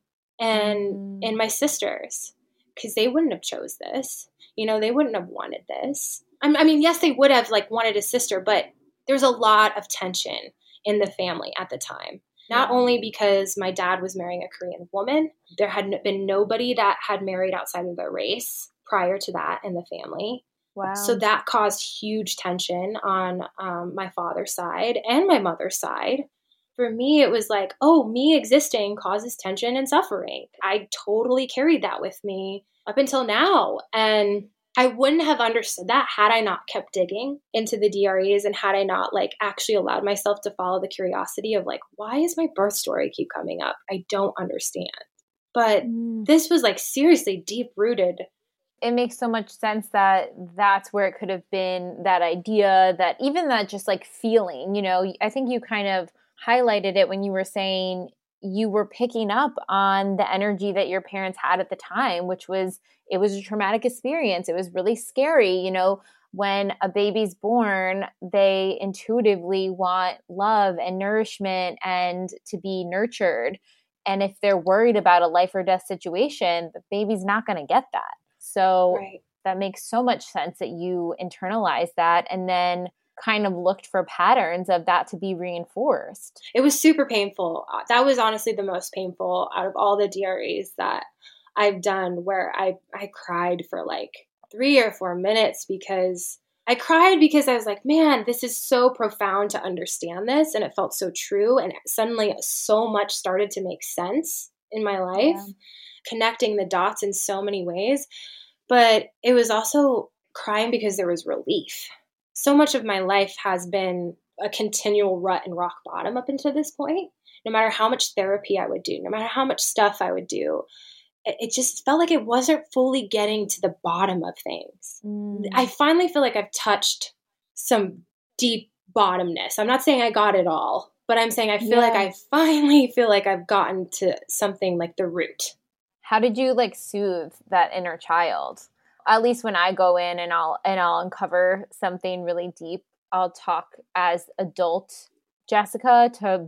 And my sisters, because they wouldn't have chose this, you know, they wouldn't have wanted this. I mean, yes, they would have, like, wanted a sister, but there's a lot of tension in the family at the time. Not only because my dad was marrying a Korean woman, there had been nobody that had married outside of their race prior to that in the family. Wow. So that caused huge tension on my father's side and my mother's side. For me, it was like, oh, me existing causes tension and suffering. I totally carried that with me up until now. And I wouldn't have understood that had I not kept digging into the DREs and had I not, like, actually allowed myself to follow the curiosity of, like, why is my birth story keep coming up? I don't understand. But this was, like, seriously deep rooted. It makes so much sense that that's where it could have been, that idea, that even that just, like, feeling, you know, I think you kind of highlighted it when you were saying you were picking up on the energy that your parents had at the time, which was, it was a traumatic experience. It was really scary. You know, when a baby's born, they intuitively want love and nourishment and to be nurtured. And if they're worried about a life or death situation, the baby's not going to get that. So that makes so much sense that you internalize that and then kind of looked for patterns of that to be reinforced. It was super painful. That was honestly the most painful out of all the DREs that I've done, where I cried for like 3 or 4 minutes because I was like, man, this is so profound to understand this. And it felt so true. And suddenly so much started to make sense in my life, connecting the dots in so many ways. But it was also crying because there was relief. So much of my life has been a continual rut and rock bottom up until this point. No matter how much therapy I would do, no matter how much stuff I would do, it just felt like it wasn't fully getting to the bottom of things. I finally feel like I've touched some deep bottomness. I'm not saying I got it all, but I'm saying I feel like I finally feel like I've gotten to something like the root. How did you, like, soothe that inner child? At least when I go in and I'll uncover something really deep, I'll talk as adult Jessica to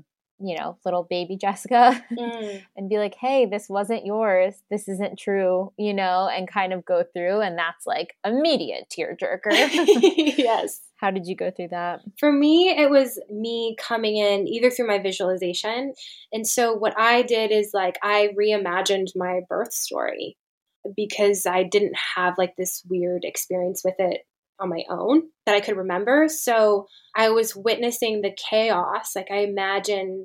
little baby Jessica Mm. and be like, hey, this wasn't yours. This isn't true, and kind of go through. And that's like immediate tearjerker. Yes. How did you go through that? For me, it was me coming in either through my visualization. And so what I did is like, I reimagined my birth story because I didn't have like this weird experience with it on my own that I could remember. So I was witnessing the chaos. Like I imagined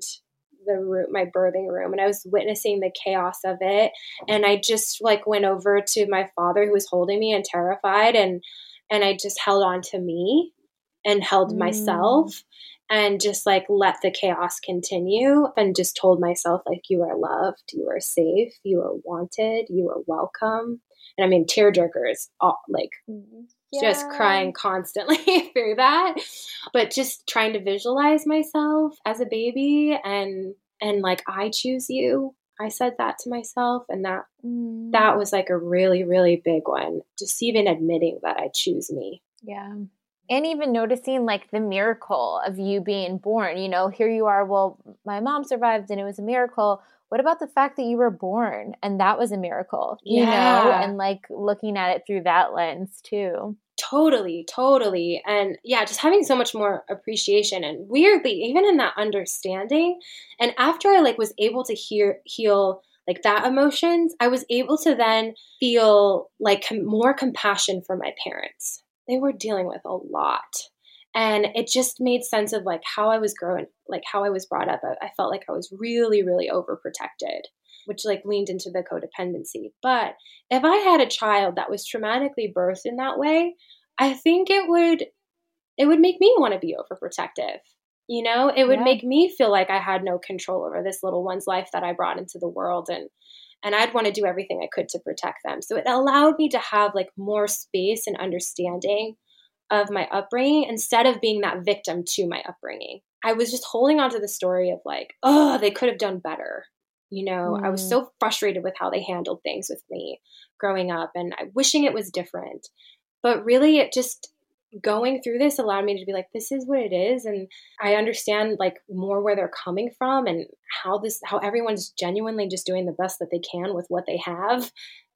my birthing room, and I was witnessing the chaos of it. And I just like went over to my father who was holding me and terrified. And I just held on to me and held myself and just like let the chaos continue and just told myself like, you are loved, you are safe, you are wanted, you are welcome. And I mean, tearjerkers, like just crying constantly through that, but just trying to visualize myself as a baby and like, I choose you. I said that to myself, and that was like a really, really big one. Just even admitting that I choose me. Yeah. And even noticing like the miracle of you being born, here you are. Well, my mom survived and it was a miracle. What about the fact that you were born and that was a miracle, and like looking at it through that lens too. Totally. And yeah, just having so much more appreciation and weirdly, even in that understanding. And after I like was able to heal like that emotions, I was able to then feel like more compassion for my parents. They were dealing with a lot. And it just made sense of like how I was growing, like how I was brought up. I felt like I was really, really overprotected, which like leaned into the codependency. But if I had a child that was traumatically birthed in that way, I think it would make me want to be overprotective. It would make me feel like I had no control over this little one's life that I brought into the world. And I'd want to do everything I could to protect them. So it allowed me to have like more space and understanding of my upbringing instead of being that victim to my upbringing. I was just holding on to the story of like, oh, they could have done better. I was so frustrated with how they handled things with me growing up and wishing it was different. But really it just going through this allowed me to be like, this is what it is. And I understand like more where they're coming from and how everyone's genuinely just doing the best that they can with what they have,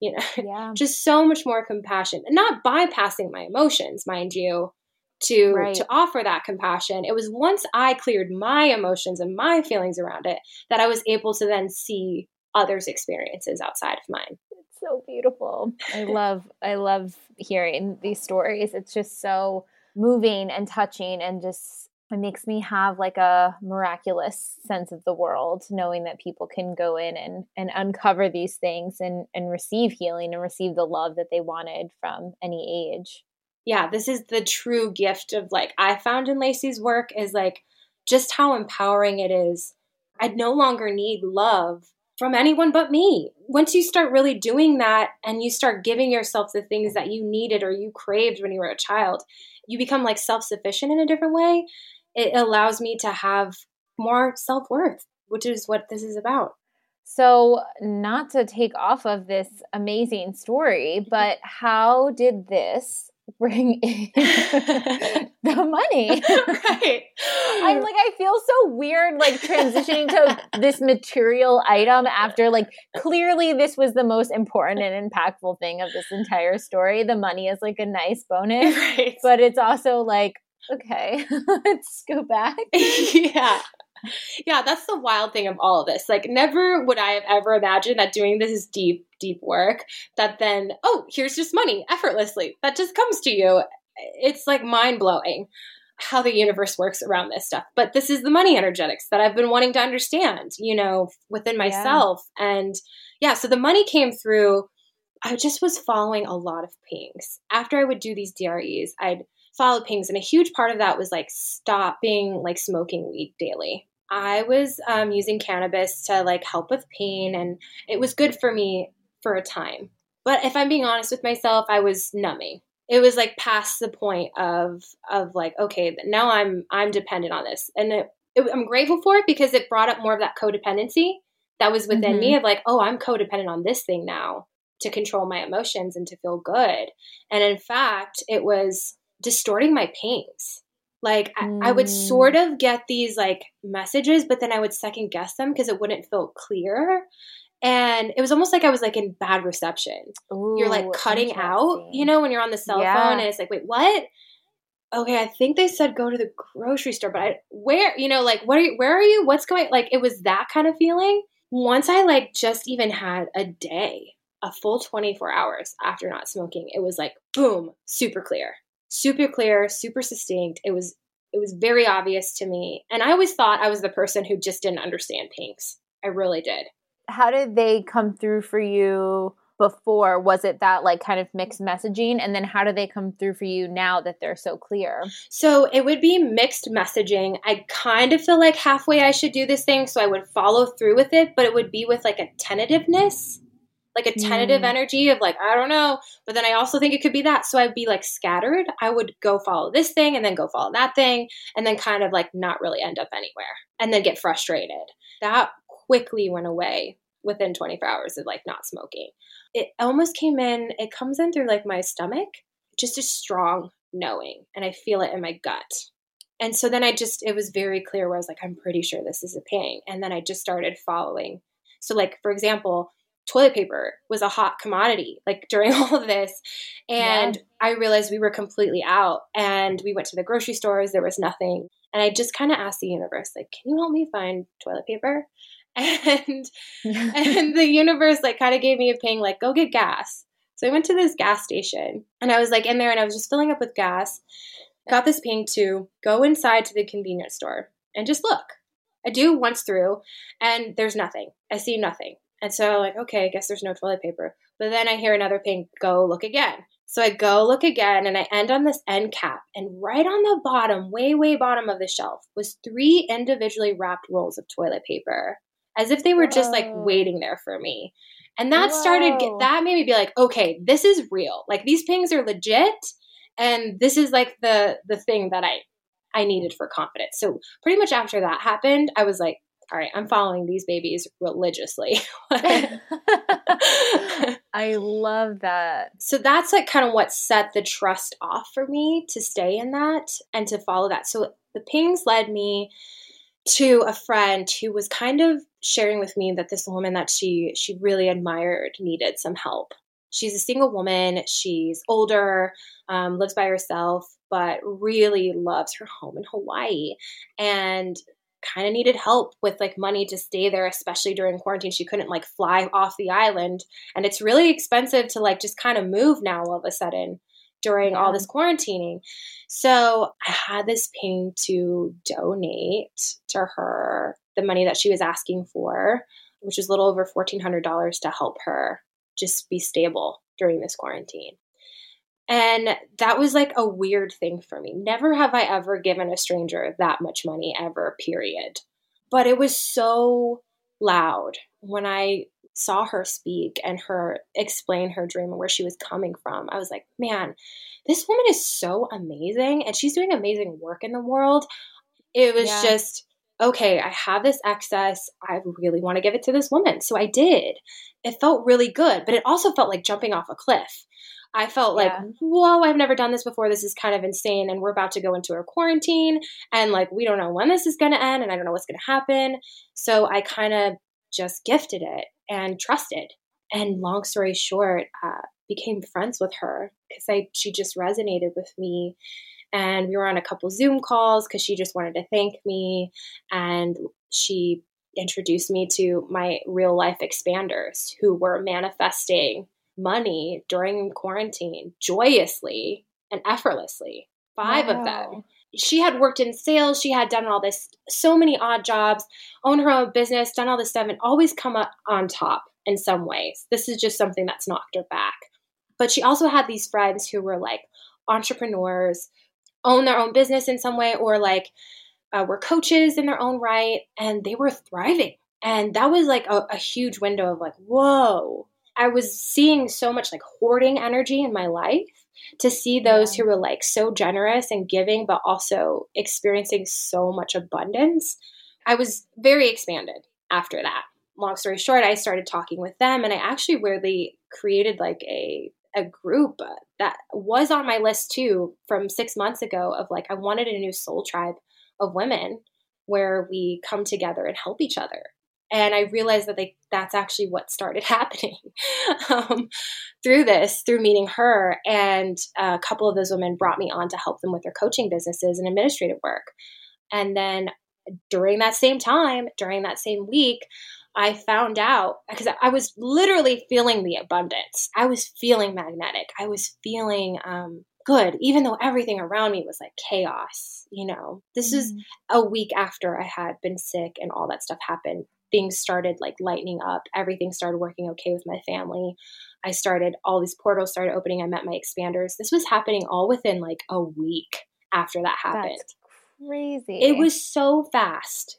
just so much more compassion and not bypassing my emotions, mind you, to offer that compassion. It was once I cleared my emotions and my feelings around it that I was able to then see others' experiences outside of mine. So beautiful. I love hearing these stories. It's just so moving and touching, and just it makes me have like a miraculous sense of the world, knowing that people can go in and uncover these things and receive healing and receive the love that they wanted from any age. Yeah, this is the true gift of like I found in Lacey's work is like just how empowering it is. I no longer need love from anyone but me. Once you start really doing that and you start giving yourself the things that you needed or you craved when you were a child, you become like self-sufficient in a different way. It allows me to have more self-worth, which is what this is about. So not to take off of this amazing story, but how did this bring in the money? Right. I'm like, I feel so weird, like transitioning to this material item after like, clearly this was the most important and impactful thing of this entire story. The money is like a nice bonus, right. But it's also like, okay, let's go back. Yeah, that's the wild thing of all of this. Like, never would I have ever imagined that doing this deep, deep work, that then, oh, here's just money effortlessly. That just comes to you. It's like mind-blowing how the universe works around this stuff. But this is the money energetics that I've been wanting to understand, within myself. Yeah. And yeah, so the money came through. I just was following a lot of pings. After I would do these DREs, I'd follow pings. And a huge part of that was like stopping like smoking weed daily. I was using cannabis to like help with pain, and it was good for me for a time. But if I'm being honest with myself, I was numbing. It was like past the point of like, okay, now I'm dependent on this. And I'm grateful for it because it brought up more of that codependency that was within me of like, oh, I'm codependent on this thing now to control my emotions and to feel good. And in fact, it was distorting my pains. Like I would sort of get these like messages, but then I would second guess them because it wouldn't feel clear. And it was almost like I was like in bad reception. Ooh, you're like cutting out, you know, when you're on the cell phone and it's like, wait, what? Okay, I think they said go to the grocery store, but where, you know, like, where are you? What's going, like, it was that kind of feeling. Once I like just even had a day, a full 24 hours after not smoking, it was like, boom, super clear, super succinct. It was very obvious to me. And I always thought I was the person who just didn't understand pinks. I really did. How did they come through for you before? Was it that like kind of mixed messaging? And then how do they come through for you now that they're so clear? So it would be mixed messaging. I kind of feel like halfway I should do this thing, so I would follow through with it, but it would be with like a tentativeness, like a tentative energy of like, I don't know. But then I also think it could be that. So I'd be like scattered. I would go follow this thing and then go follow that thing and then kind of like not really end up anywhere and then get frustrated. That quickly went away within 24 hours of like not smoking. It almost it comes in through like my stomach, just a strong knowing. And I feel it in my gut. And so then it was very clear where I was like, I'm pretty sure this is a ping. And then I just started following. So like, for example, toilet paper was a hot commodity like during all of this. And I realized we were completely out and we went to the grocery stores. There was nothing. And I just kind of asked the universe, like, can you help me find toilet paper? And the universe like kind of gave me a ping, like, go get gas. So I went to this gas station and I was like in there and I was just filling up with gas. Got this ping to go inside to the convenience store and just look. I do once through and there's nothing. I see nothing. And so I'm like, okay, I guess there's no toilet paper. But then I hear another ping, go look again. So I go look again and I end on this end cap. And right on the bottom, way, way bottom of the shelf was 3 individually wrapped rolls of toilet paper, as if they were just like waiting there for me. And that that made me be like, okay, this is real. Like these pings are legit. And this is like the thing that I needed for confidence. So pretty much after that happened, I was like, all right, I'm following these babies religiously. I love that. So that's like kind of what set the trust off for me to stay in that and to follow that. So the pings led me to a friend who was kind of sharing with me that this woman that she really admired needed some help. She's a single woman. She's older, lives by herself, but really loves her home in Hawaii and kind of needed help with like money to stay there, especially during quarantine. She couldn't like fly off the island. And it's really expensive to like just kind of move now all of a sudden during all this quarantining. So I had this ping to donate to her the money that she was asking for, which was a little over $1,400 to help her just be stable during this quarantine. And that was like a weird thing for me. Never have I ever given a stranger that much money ever, period. But it was so loud when I saw her speak and her explain her dream and where she was coming from. I was like, man, this woman is so amazing and she's doing amazing work in the world. It was just, okay, I have this excess. I really want to give it to this woman. So I did. It felt really good, but it also felt like jumping off a cliff. I felt like, whoa, I've never done this before. This is kind of insane. And we're about to go into a quarantine and like, we don't know when this is going to end and I don't know what's going to happen. So I kind of just gifted it and trusted. And long story short, became friends with her because she just resonated with me. And we were on a couple Zoom calls because she just wanted to thank me. And she introduced me to my real life expanders who were manifesting money during quarantine joyously and effortlessly. 5 of them. She had worked in sales. She had done all this, so many odd jobs, owned her own business, done all this stuff, and always come up on top in some ways. This is just something that's knocked her back. But she also had these friends who were like entrepreneurs, own their own business in some way, or like were coaches in their own right, and they were thriving. And that was like a huge window of like, whoa. I was seeing so much like hoarding energy in my life to see those who were like so generous and giving, but also experiencing so much abundance. I was very expanded after that. Long story short, I started talking with them and I actually weirdly created like a a group that was on my list too from 6 months ago of like, I wanted a new soul tribe of women where we come together and help each other. And I realized that that's actually what started happening through meeting her. And a couple of those women brought me on to help them with their coaching businesses and administrative work. And then during that same week, I found out, because I was literally feeling the abundance. I was feeling magnetic. I was feeling good, even though everything around me was like chaos. This is a week after I had been sick and all that stuff happened. Things started like lightening up. Everything started working okay with my family. All these portals started opening. I met my expanders. This was happening all within like a week after that happened. That's crazy. It was so fast,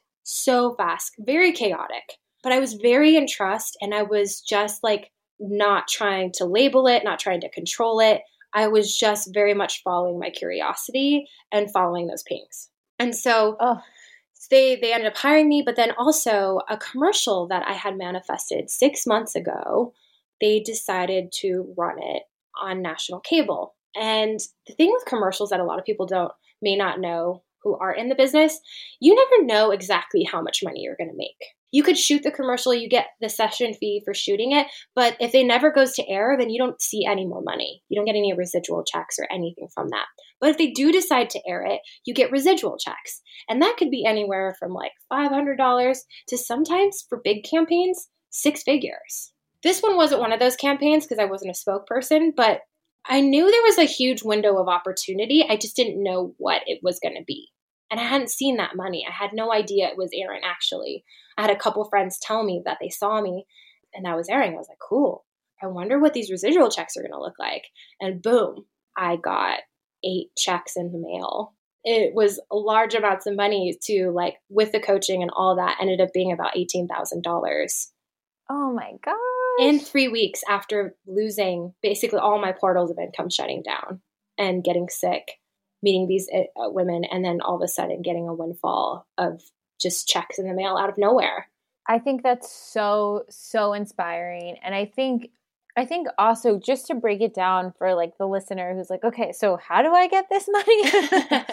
very chaotic. But I was very in trust, and I was just like not trying to label it, not trying to control it. I was just very much following my curiosity and following those pings. And so they ended up hiring me, but then also a commercial that I had manifested 6 months ago, they decided to run it on national cable. And the thing with commercials that a lot of people may not know who are in the business, you never know exactly how much money you're going to make. You could shoot the commercial, you get the session fee for shooting it, but if it never goes to air, then you don't see any more money. You don't get any residual checks or anything from that. But if they do decide to air it, you get residual checks. And that could be anywhere from like $500 to sometimes for big campaigns, 6 figures. This one wasn't one of those campaigns because I wasn't a spokesperson, but I knew there was a huge window of opportunity. I just didn't know what it was going to be. And I hadn't seen that money. I had no idea it was airing, actually. I had a couple friends tell me that they saw me and that was airing. I was like, cool. I wonder what these residual checks are going to look like. And boom, I got 8 checks in the mail. It was large amounts of money too, like with the coaching and all that, ended up being about $18,000. Oh my gosh. In 3 weeks after losing basically all my portals of income shutting down and getting sick, meeting these women, and then all of a sudden getting a windfall of just checks in the mail out of nowhere. I think that's so inspiring. And I think also, just to break it down for like the listener who's like, okay, so how do I get this money?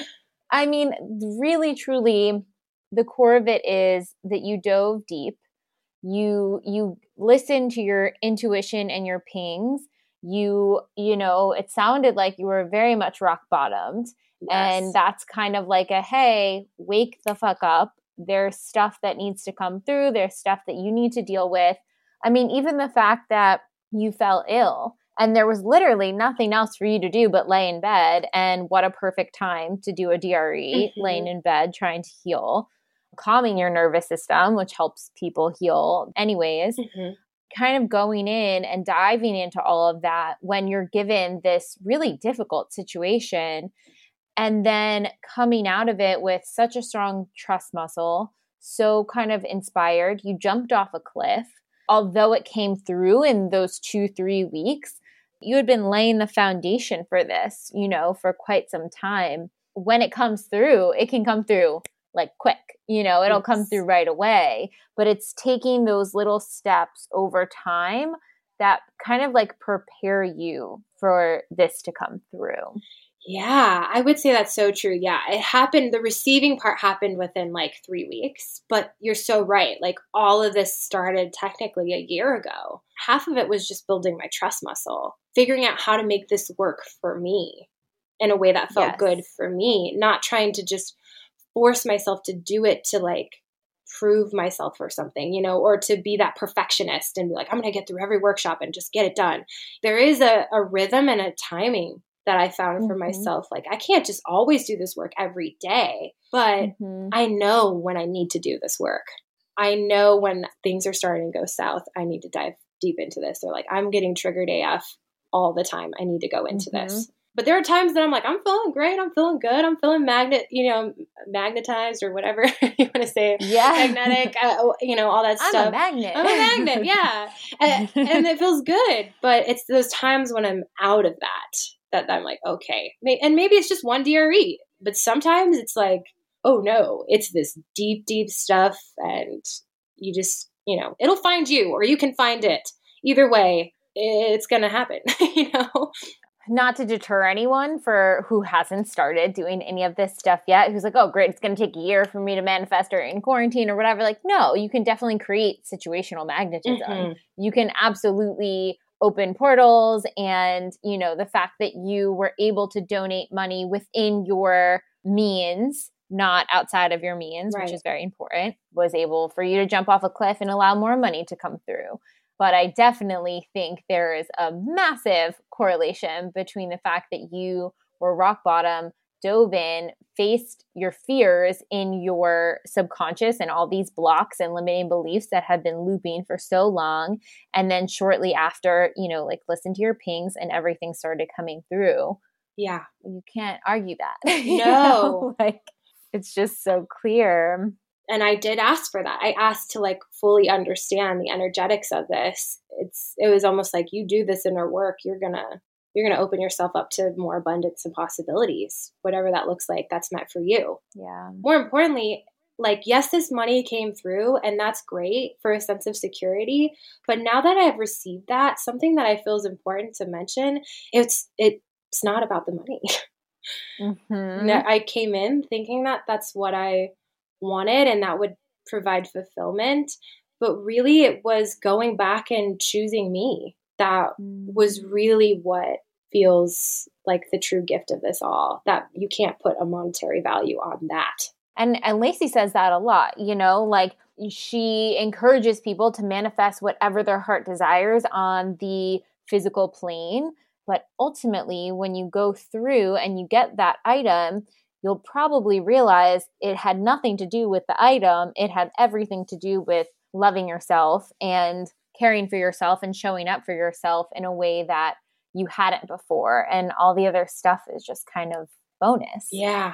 I mean, really, truly, the core of it is that you dove deep. You listened to your intuition and your pings. It sounded like you were very much rock bottomed. Yes. And that's kind of like hey, wake the fuck up. There's stuff that needs to come through. There's stuff that you need to deal with. I mean, even the fact that you fell ill and there was literally nothing else for you to do but lay in bed. And what a perfect time to do a DRE, laying in bed, trying to heal, calming your nervous system, which helps people heal anyways. Kind of going in and diving into all of that when you're given this really difficult situation, and then coming out of it with such a strong trust muscle, so kind of inspired. You jumped off a cliff. Although it came through in those 2-3 weeks, you had been laying the foundation for this, for quite some time. When it comes through, it can come through like quick, it'll come through right away, but it's taking those little steps over time that kind of like prepare you for this to come through. Yeah, I would say that's so true. Yeah, it happened. The receiving part happened within like 3 weeks, but you're so right. Like all of this started technically a year ago. Half of it was just building my trust muscle, figuring out how to make this work for me in a way that felt good for me, not trying to just force myself to do it to like prove myself or something, or to be that perfectionist and be like, I'm going to get through every workshop and just get it done. There is a rhythm and a timing that I found for myself. Like I can't just always do this work every day, but I know when I need to do this work. I know when things are starting to go south, I need to dive deep into this. Or like, I'm getting triggered AF all the time. I need to go into this. But there are times that I'm like, I'm feeling great. I'm feeling good. I'm feeling magnetized or whatever you want to say. Yeah. Magnetic, all that stuff. I'm a magnet. I'm a magnet. Yeah. And it feels good. But it's those times when I'm out of that I'm like, okay. And maybe it's just one DRE, but sometimes it's like, oh no, it's this deep, deep stuff. And you just, it'll find you or you can find it. Either way, it's going to happen, you know? Not to deter anyone for who hasn't started doing any of this stuff yet, who's like, oh, great, it's going to take a year for me to manifest during quarantine or whatever. Like, no, you can definitely create situational magnetism. Mm-hmm. You can absolutely open portals, and, you know, the fact that you were able to donate money within your means, not outside of your means, right, which is very important, was able for you to jump off a cliff and allow more money to come through. But I definitely think there is a massive correlation between the fact that you were rock bottom, dove in, faced your fears in your subconscious and all these blocks and limiting beliefs that had been looping for so long. And then shortly after, you know, like listen to your pings and everything started coming through. Yeah. You can't argue that. No. Like, it's just so clear. And I did ask for that. I asked to like fully understand the energetics of this. It was almost like, you do this inner work, you're gonna open yourself up to more abundance and possibilities, whatever that looks like. That's meant for you. Yeah. More importantly, like, yes, this money came through, and that's great for a sense of security. But now that I've received that, something that I feel is important to mention, it's not about the money. Mm-hmm. I came in thinking that that's what I wanted and that would provide fulfillment, but really it was going back and choosing me. That was really what feels like the true gift of this all, that you can't put a monetary value on that. And Lacey says that a lot, you know, like she encourages people to manifest whatever their heart desires on the physical plane. But ultimately, when you go through and you get that item, you'll probably realize it had nothing to do with the item. It had everything to do with loving yourself and caring for yourself and showing up for yourself in a way that you hadn't before. And all the other stuff is just kind of bonus. Yeah,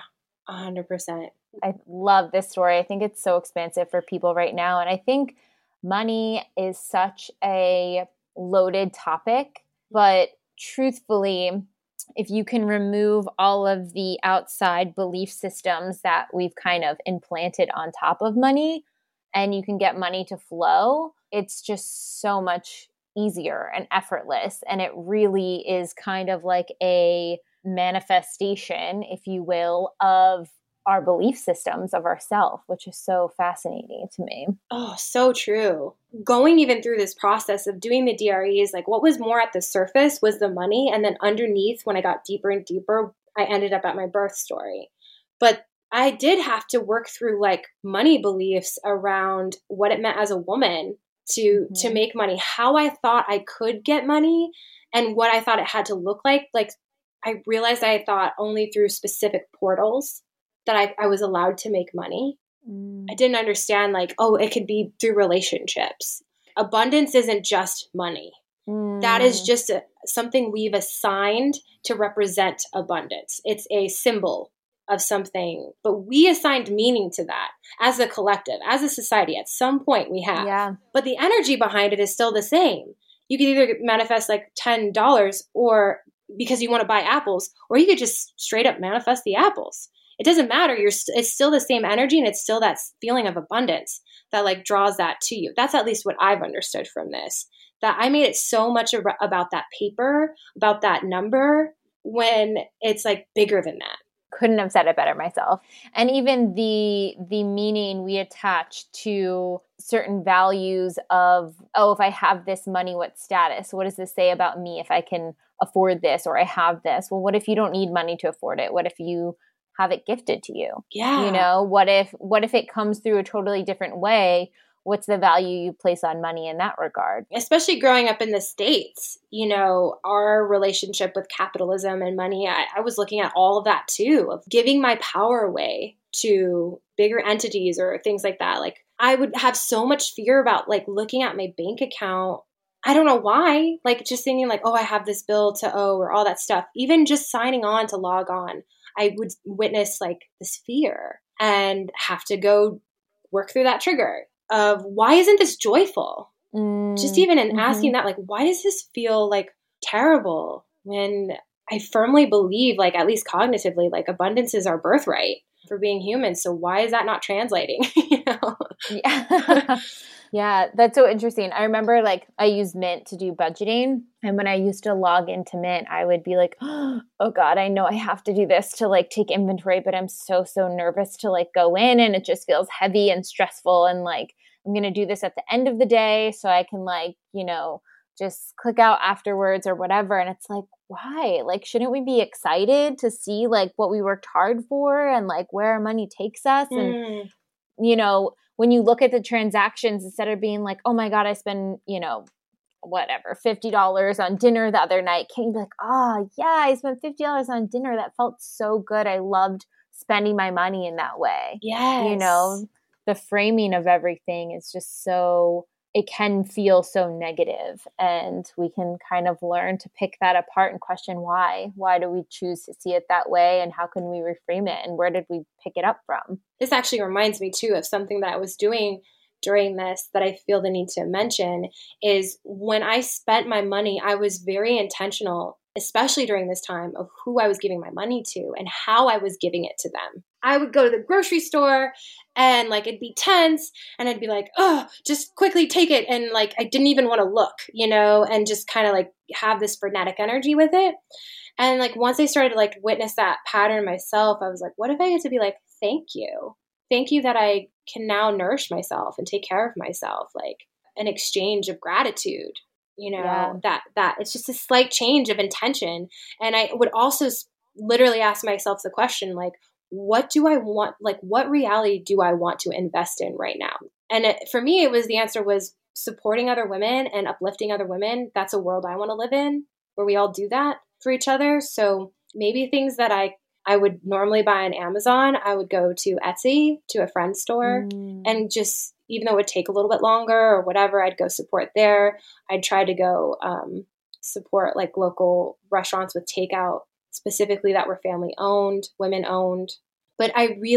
100%. I love this story. I think it's so expansive for people right now. And I think money is such a loaded topic, but truthfully, if you can remove all of the outside belief systems that we've kind of implanted on top of money, and you can get money to flow, it's just so much easier and effortless. And it really is kind of like a manifestation, if you will, of our belief systems of ourself, which is so fascinating to me. Oh, so true. Going even through this process of doing the DREs, like what was more at the surface was the money. And then underneath, when I got deeper and deeper, I ended up at my birth story. But I did have to work through like money beliefs around what it meant as a woman to make money, how I thought I could get money, and what I thought it had to look like. Like, I realized I thought only through specific portals that I was allowed to make money. I didn't understand like, oh, it could be through relationships. Abundance isn't just money. That is just something we've assigned to represent abundance. It's a symbol of something, but we assigned meaning to that as a collective, as a society. At some point we have. Yeah. But the energy behind it is still the same. You could either manifest like $10 or because you want to buy apples, or you could just straight up manifest the apples. It doesn't matter. It's still the same energy, and it's still that feeling of abundance that like draws that to you. That's at least what I've understood from this, that I made it so much about that paper, about that number, when it's like bigger than that. Couldn't have said it better myself. And even the meaning we attach to certain values of, oh, if I have this money, what status? What does this say about me if I can afford this, or I have this? Well, what if you don't need money to afford it? What if you have it gifted to you? Yeah. You know, what if it comes through a totally different way? What's the value you place on money in that regard? Especially growing up in the States, you know, our relationship with capitalism and money, I was looking at all of that too, of giving my power away to bigger entities or things like that. Like, I would have so much fear about like looking at my bank account. I don't know why, like just thinking like, oh, I have this bill to owe or all that stuff. Even just signing on to log on, I would witness like this fear and have to go work through that trigger of why isn't this joyful? Just even in asking that, like, why does this feel like terrible when I firmly believe, like, at least cognitively, like abundance is our birthright. for being human. So why is that not translating? Yeah. Yeah, that's so interesting. I remember like I used Mint to do budgeting. And when I used to log into Mint, I would be like, oh God, I know I have to do this to like take inventory, but I'm so nervous to like go in, and it just feels heavy and stressful. And like, I'm going to do this at the end of the day so I can like, just click out afterwards or whatever. And it's like, why? Like, shouldn't we be excited to see like what we worked hard for and like where our money takes us? And, when you look at the transactions, instead of being like, oh my God, I spent, whatever, $50 on dinner the other night, can you be like, oh yeah, I spent $50 on dinner. That felt so good. I loved spending my money in that way. Yes. The framing of everything is just so, it can feel so negative, and we can kind of learn to pick that apart and question why do we choose to see it that way, and how can we reframe it, and where did we pick it up from? This actually reminds me too of something that I was doing during this that I feel the need to mention is when I spent my money, I was very intentional, especially during this time, of who I was giving my money to and how I was giving it to them. I would go to the grocery store and like it'd be tense and I'd be like, oh, just quickly take it. And like I didn't even want to look, and just kind of like have this frenetic energy with it. And like once I started to like witness that pattern myself, I was like, what if I get to be like, thank you. Thank you that I can now nourish myself and take care of myself, like an exchange of gratitude, that it's just a slight change of intention. And I would also literally ask myself the question, like, what do I want? Like, what reality do I want to invest in right now? And for me, the answer was supporting other women and uplifting other women. That's a world I want to live in, where we all do that for each other. So maybe things that I would normally buy on Amazon, I would go to Etsy, to a friend's store, and just, even though it would take a little bit longer or whatever, I'd go support there. I'd try to go support like local restaurants with takeout, specifically that were family owned, women owned. But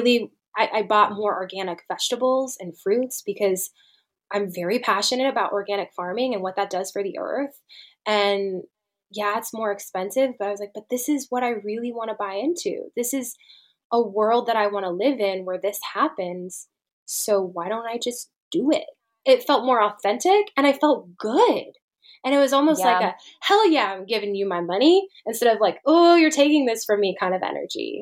I bought more organic vegetables and fruits because I'm very passionate about organic farming and what that does for the earth. And yeah, it's more expensive, but I was like, but this is what I really want to buy into. This is a world that I want to live in where this happens. So why don't I just do it? It felt more authentic and I felt good. And it was almost like a, hell yeah, I'm giving you my money, instead of like, oh, you're taking this from me kind of energy.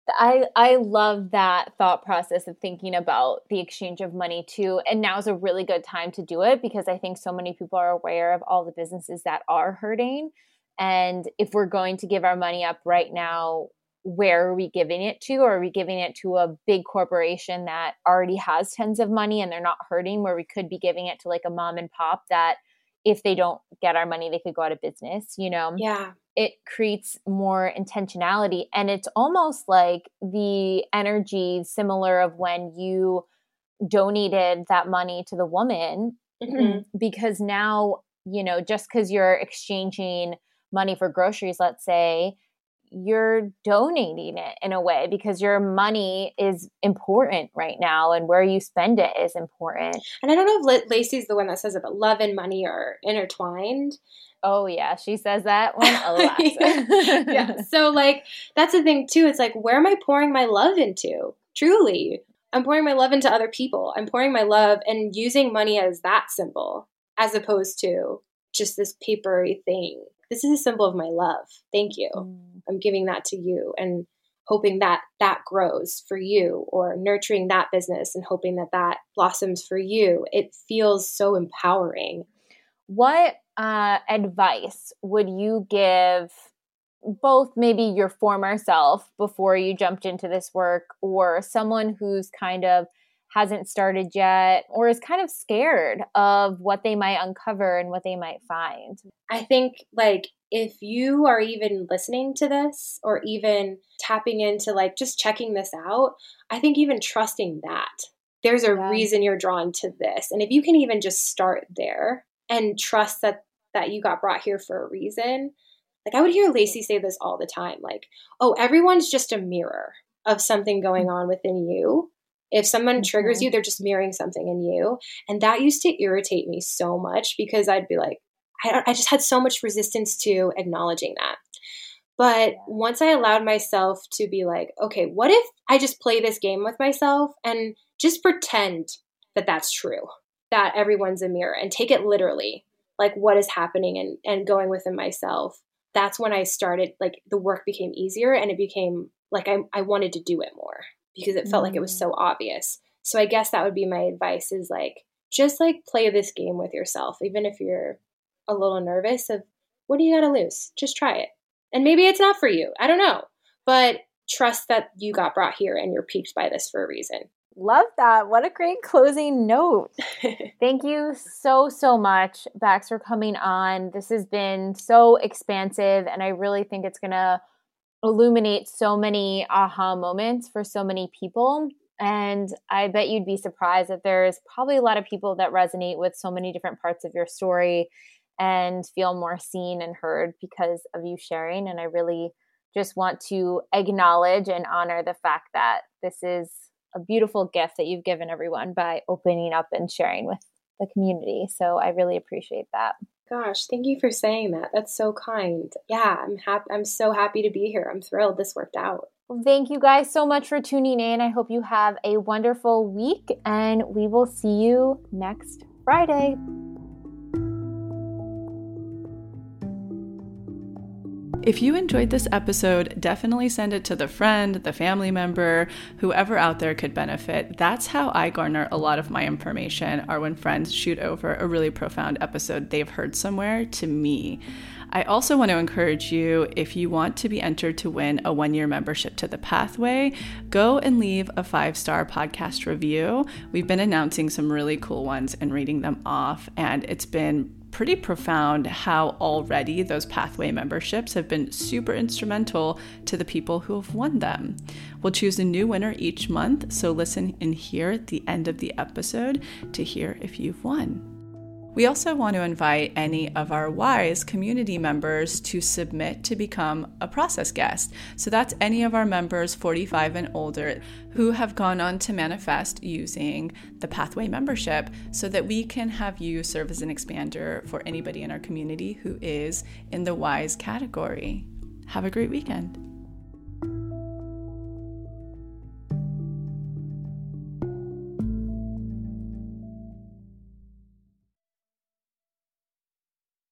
I love that thought process of thinking about the exchange of money too. And now is a really good time to do it because I think so many people are aware of all the businesses that are hurting. And if we're going to give our money up right now, where are we giving it to? Or are we giving it to a big corporation that already has tons of money and they're not hurting, where we could be giving it to like a mom and pop that if they don't get our money, they could go out of business, Yeah. It creates more intentionality. And it's almost like the energy similar of when you donated that money to the woman, because now, just because you're exchanging money for groceries, let's say, you're donating it in a way because your money is important right now and where you spend it is important. And I don't know if Lacey's the one that says it, but love and money are intertwined. Oh yeah, she says that one a lot. Yeah. So like, that's the thing too. It's like, where am I pouring my love into? Truly. I'm pouring my love into other people. I'm pouring my love and using money as that symbol, as opposed to just this papery thing. This is a symbol of my love. Thank you. I'm giving that to you and hoping that that grows for you, or nurturing that business and hoping that that blossoms for you. It feels so empowering. What advice would you give both maybe your former self before you jumped into this work, or someone who's kind of hasn't started yet or is kind of scared of what they might uncover and what they might find? I think like if you are even listening to this or even tapping into like just checking this out, I think even trusting that there's a reason you're drawn to this. And if you can even just start there and trust that you got brought here for a reason. Like I would hear Lacey say this all the time, like, oh, everyone's just a mirror of something going on within you. If someone triggers you, they're just mirroring something in you. And that used to irritate me so much because I'd be like, I just had so much resistance to acknowledging that. But once I allowed myself to be like, okay, what if I just play this game with myself and just pretend that that's true, that everyone's a mirror, and take it literally, like what is happening and going within myself. That's when I started, like the work became easier, and it became like I wanted to do it more because it felt like it was so obvious. So I guess that would be my advice, is like, just like play this game with yourself, even if you're a little nervous of what do you got to lose? Just try it. And maybe it's not for you. I don't know. But trust that you got brought here and you're piqued by this for a reason. Love that. What a great closing note. Thank you so, so much, Bex, for coming on. This has been so expansive, and I really think it's going to illuminate so many aha moments for so many people. And I bet you'd be surprised that there's probably a lot of people that resonate with so many different parts of your story and feel more seen and heard because of you sharing. And I really just want to acknowledge and honor the fact that this is a beautiful gift that you've given everyone by opening up and sharing with the community. So I really appreciate that. Gosh, thank you for saying that. That's so kind. Yeah, I'm so happy to be here. I'm thrilled this worked out. Well, thank you guys so much for tuning in. I hope you have a wonderful week, and we will see you next Friday. If you enjoyed this episode, definitely send it to the friend, the family member, whoever out there could benefit. That's how I garner a lot of my information, are when friends shoot over a really profound episode they've heard somewhere to me. I also want to encourage you, if you want to be entered to win a 1-year membership to The Pathway, go and leave a 5-star podcast review. We've been announcing some really cool ones and reading them off, and it's been pretty profound how already those Pathway memberships have been super instrumental to the people who have won them. We'll choose a new winner each month, so listen in here at the end of the episode to hear if you've won. We also want to invite any of our WISE community members to submit to become a process guest. So that's any of our members 45 and older who have gone on to manifest using the Pathway membership, so that we can have you serve as an expander for anybody in our community who is in the WISE category. Have a great weekend.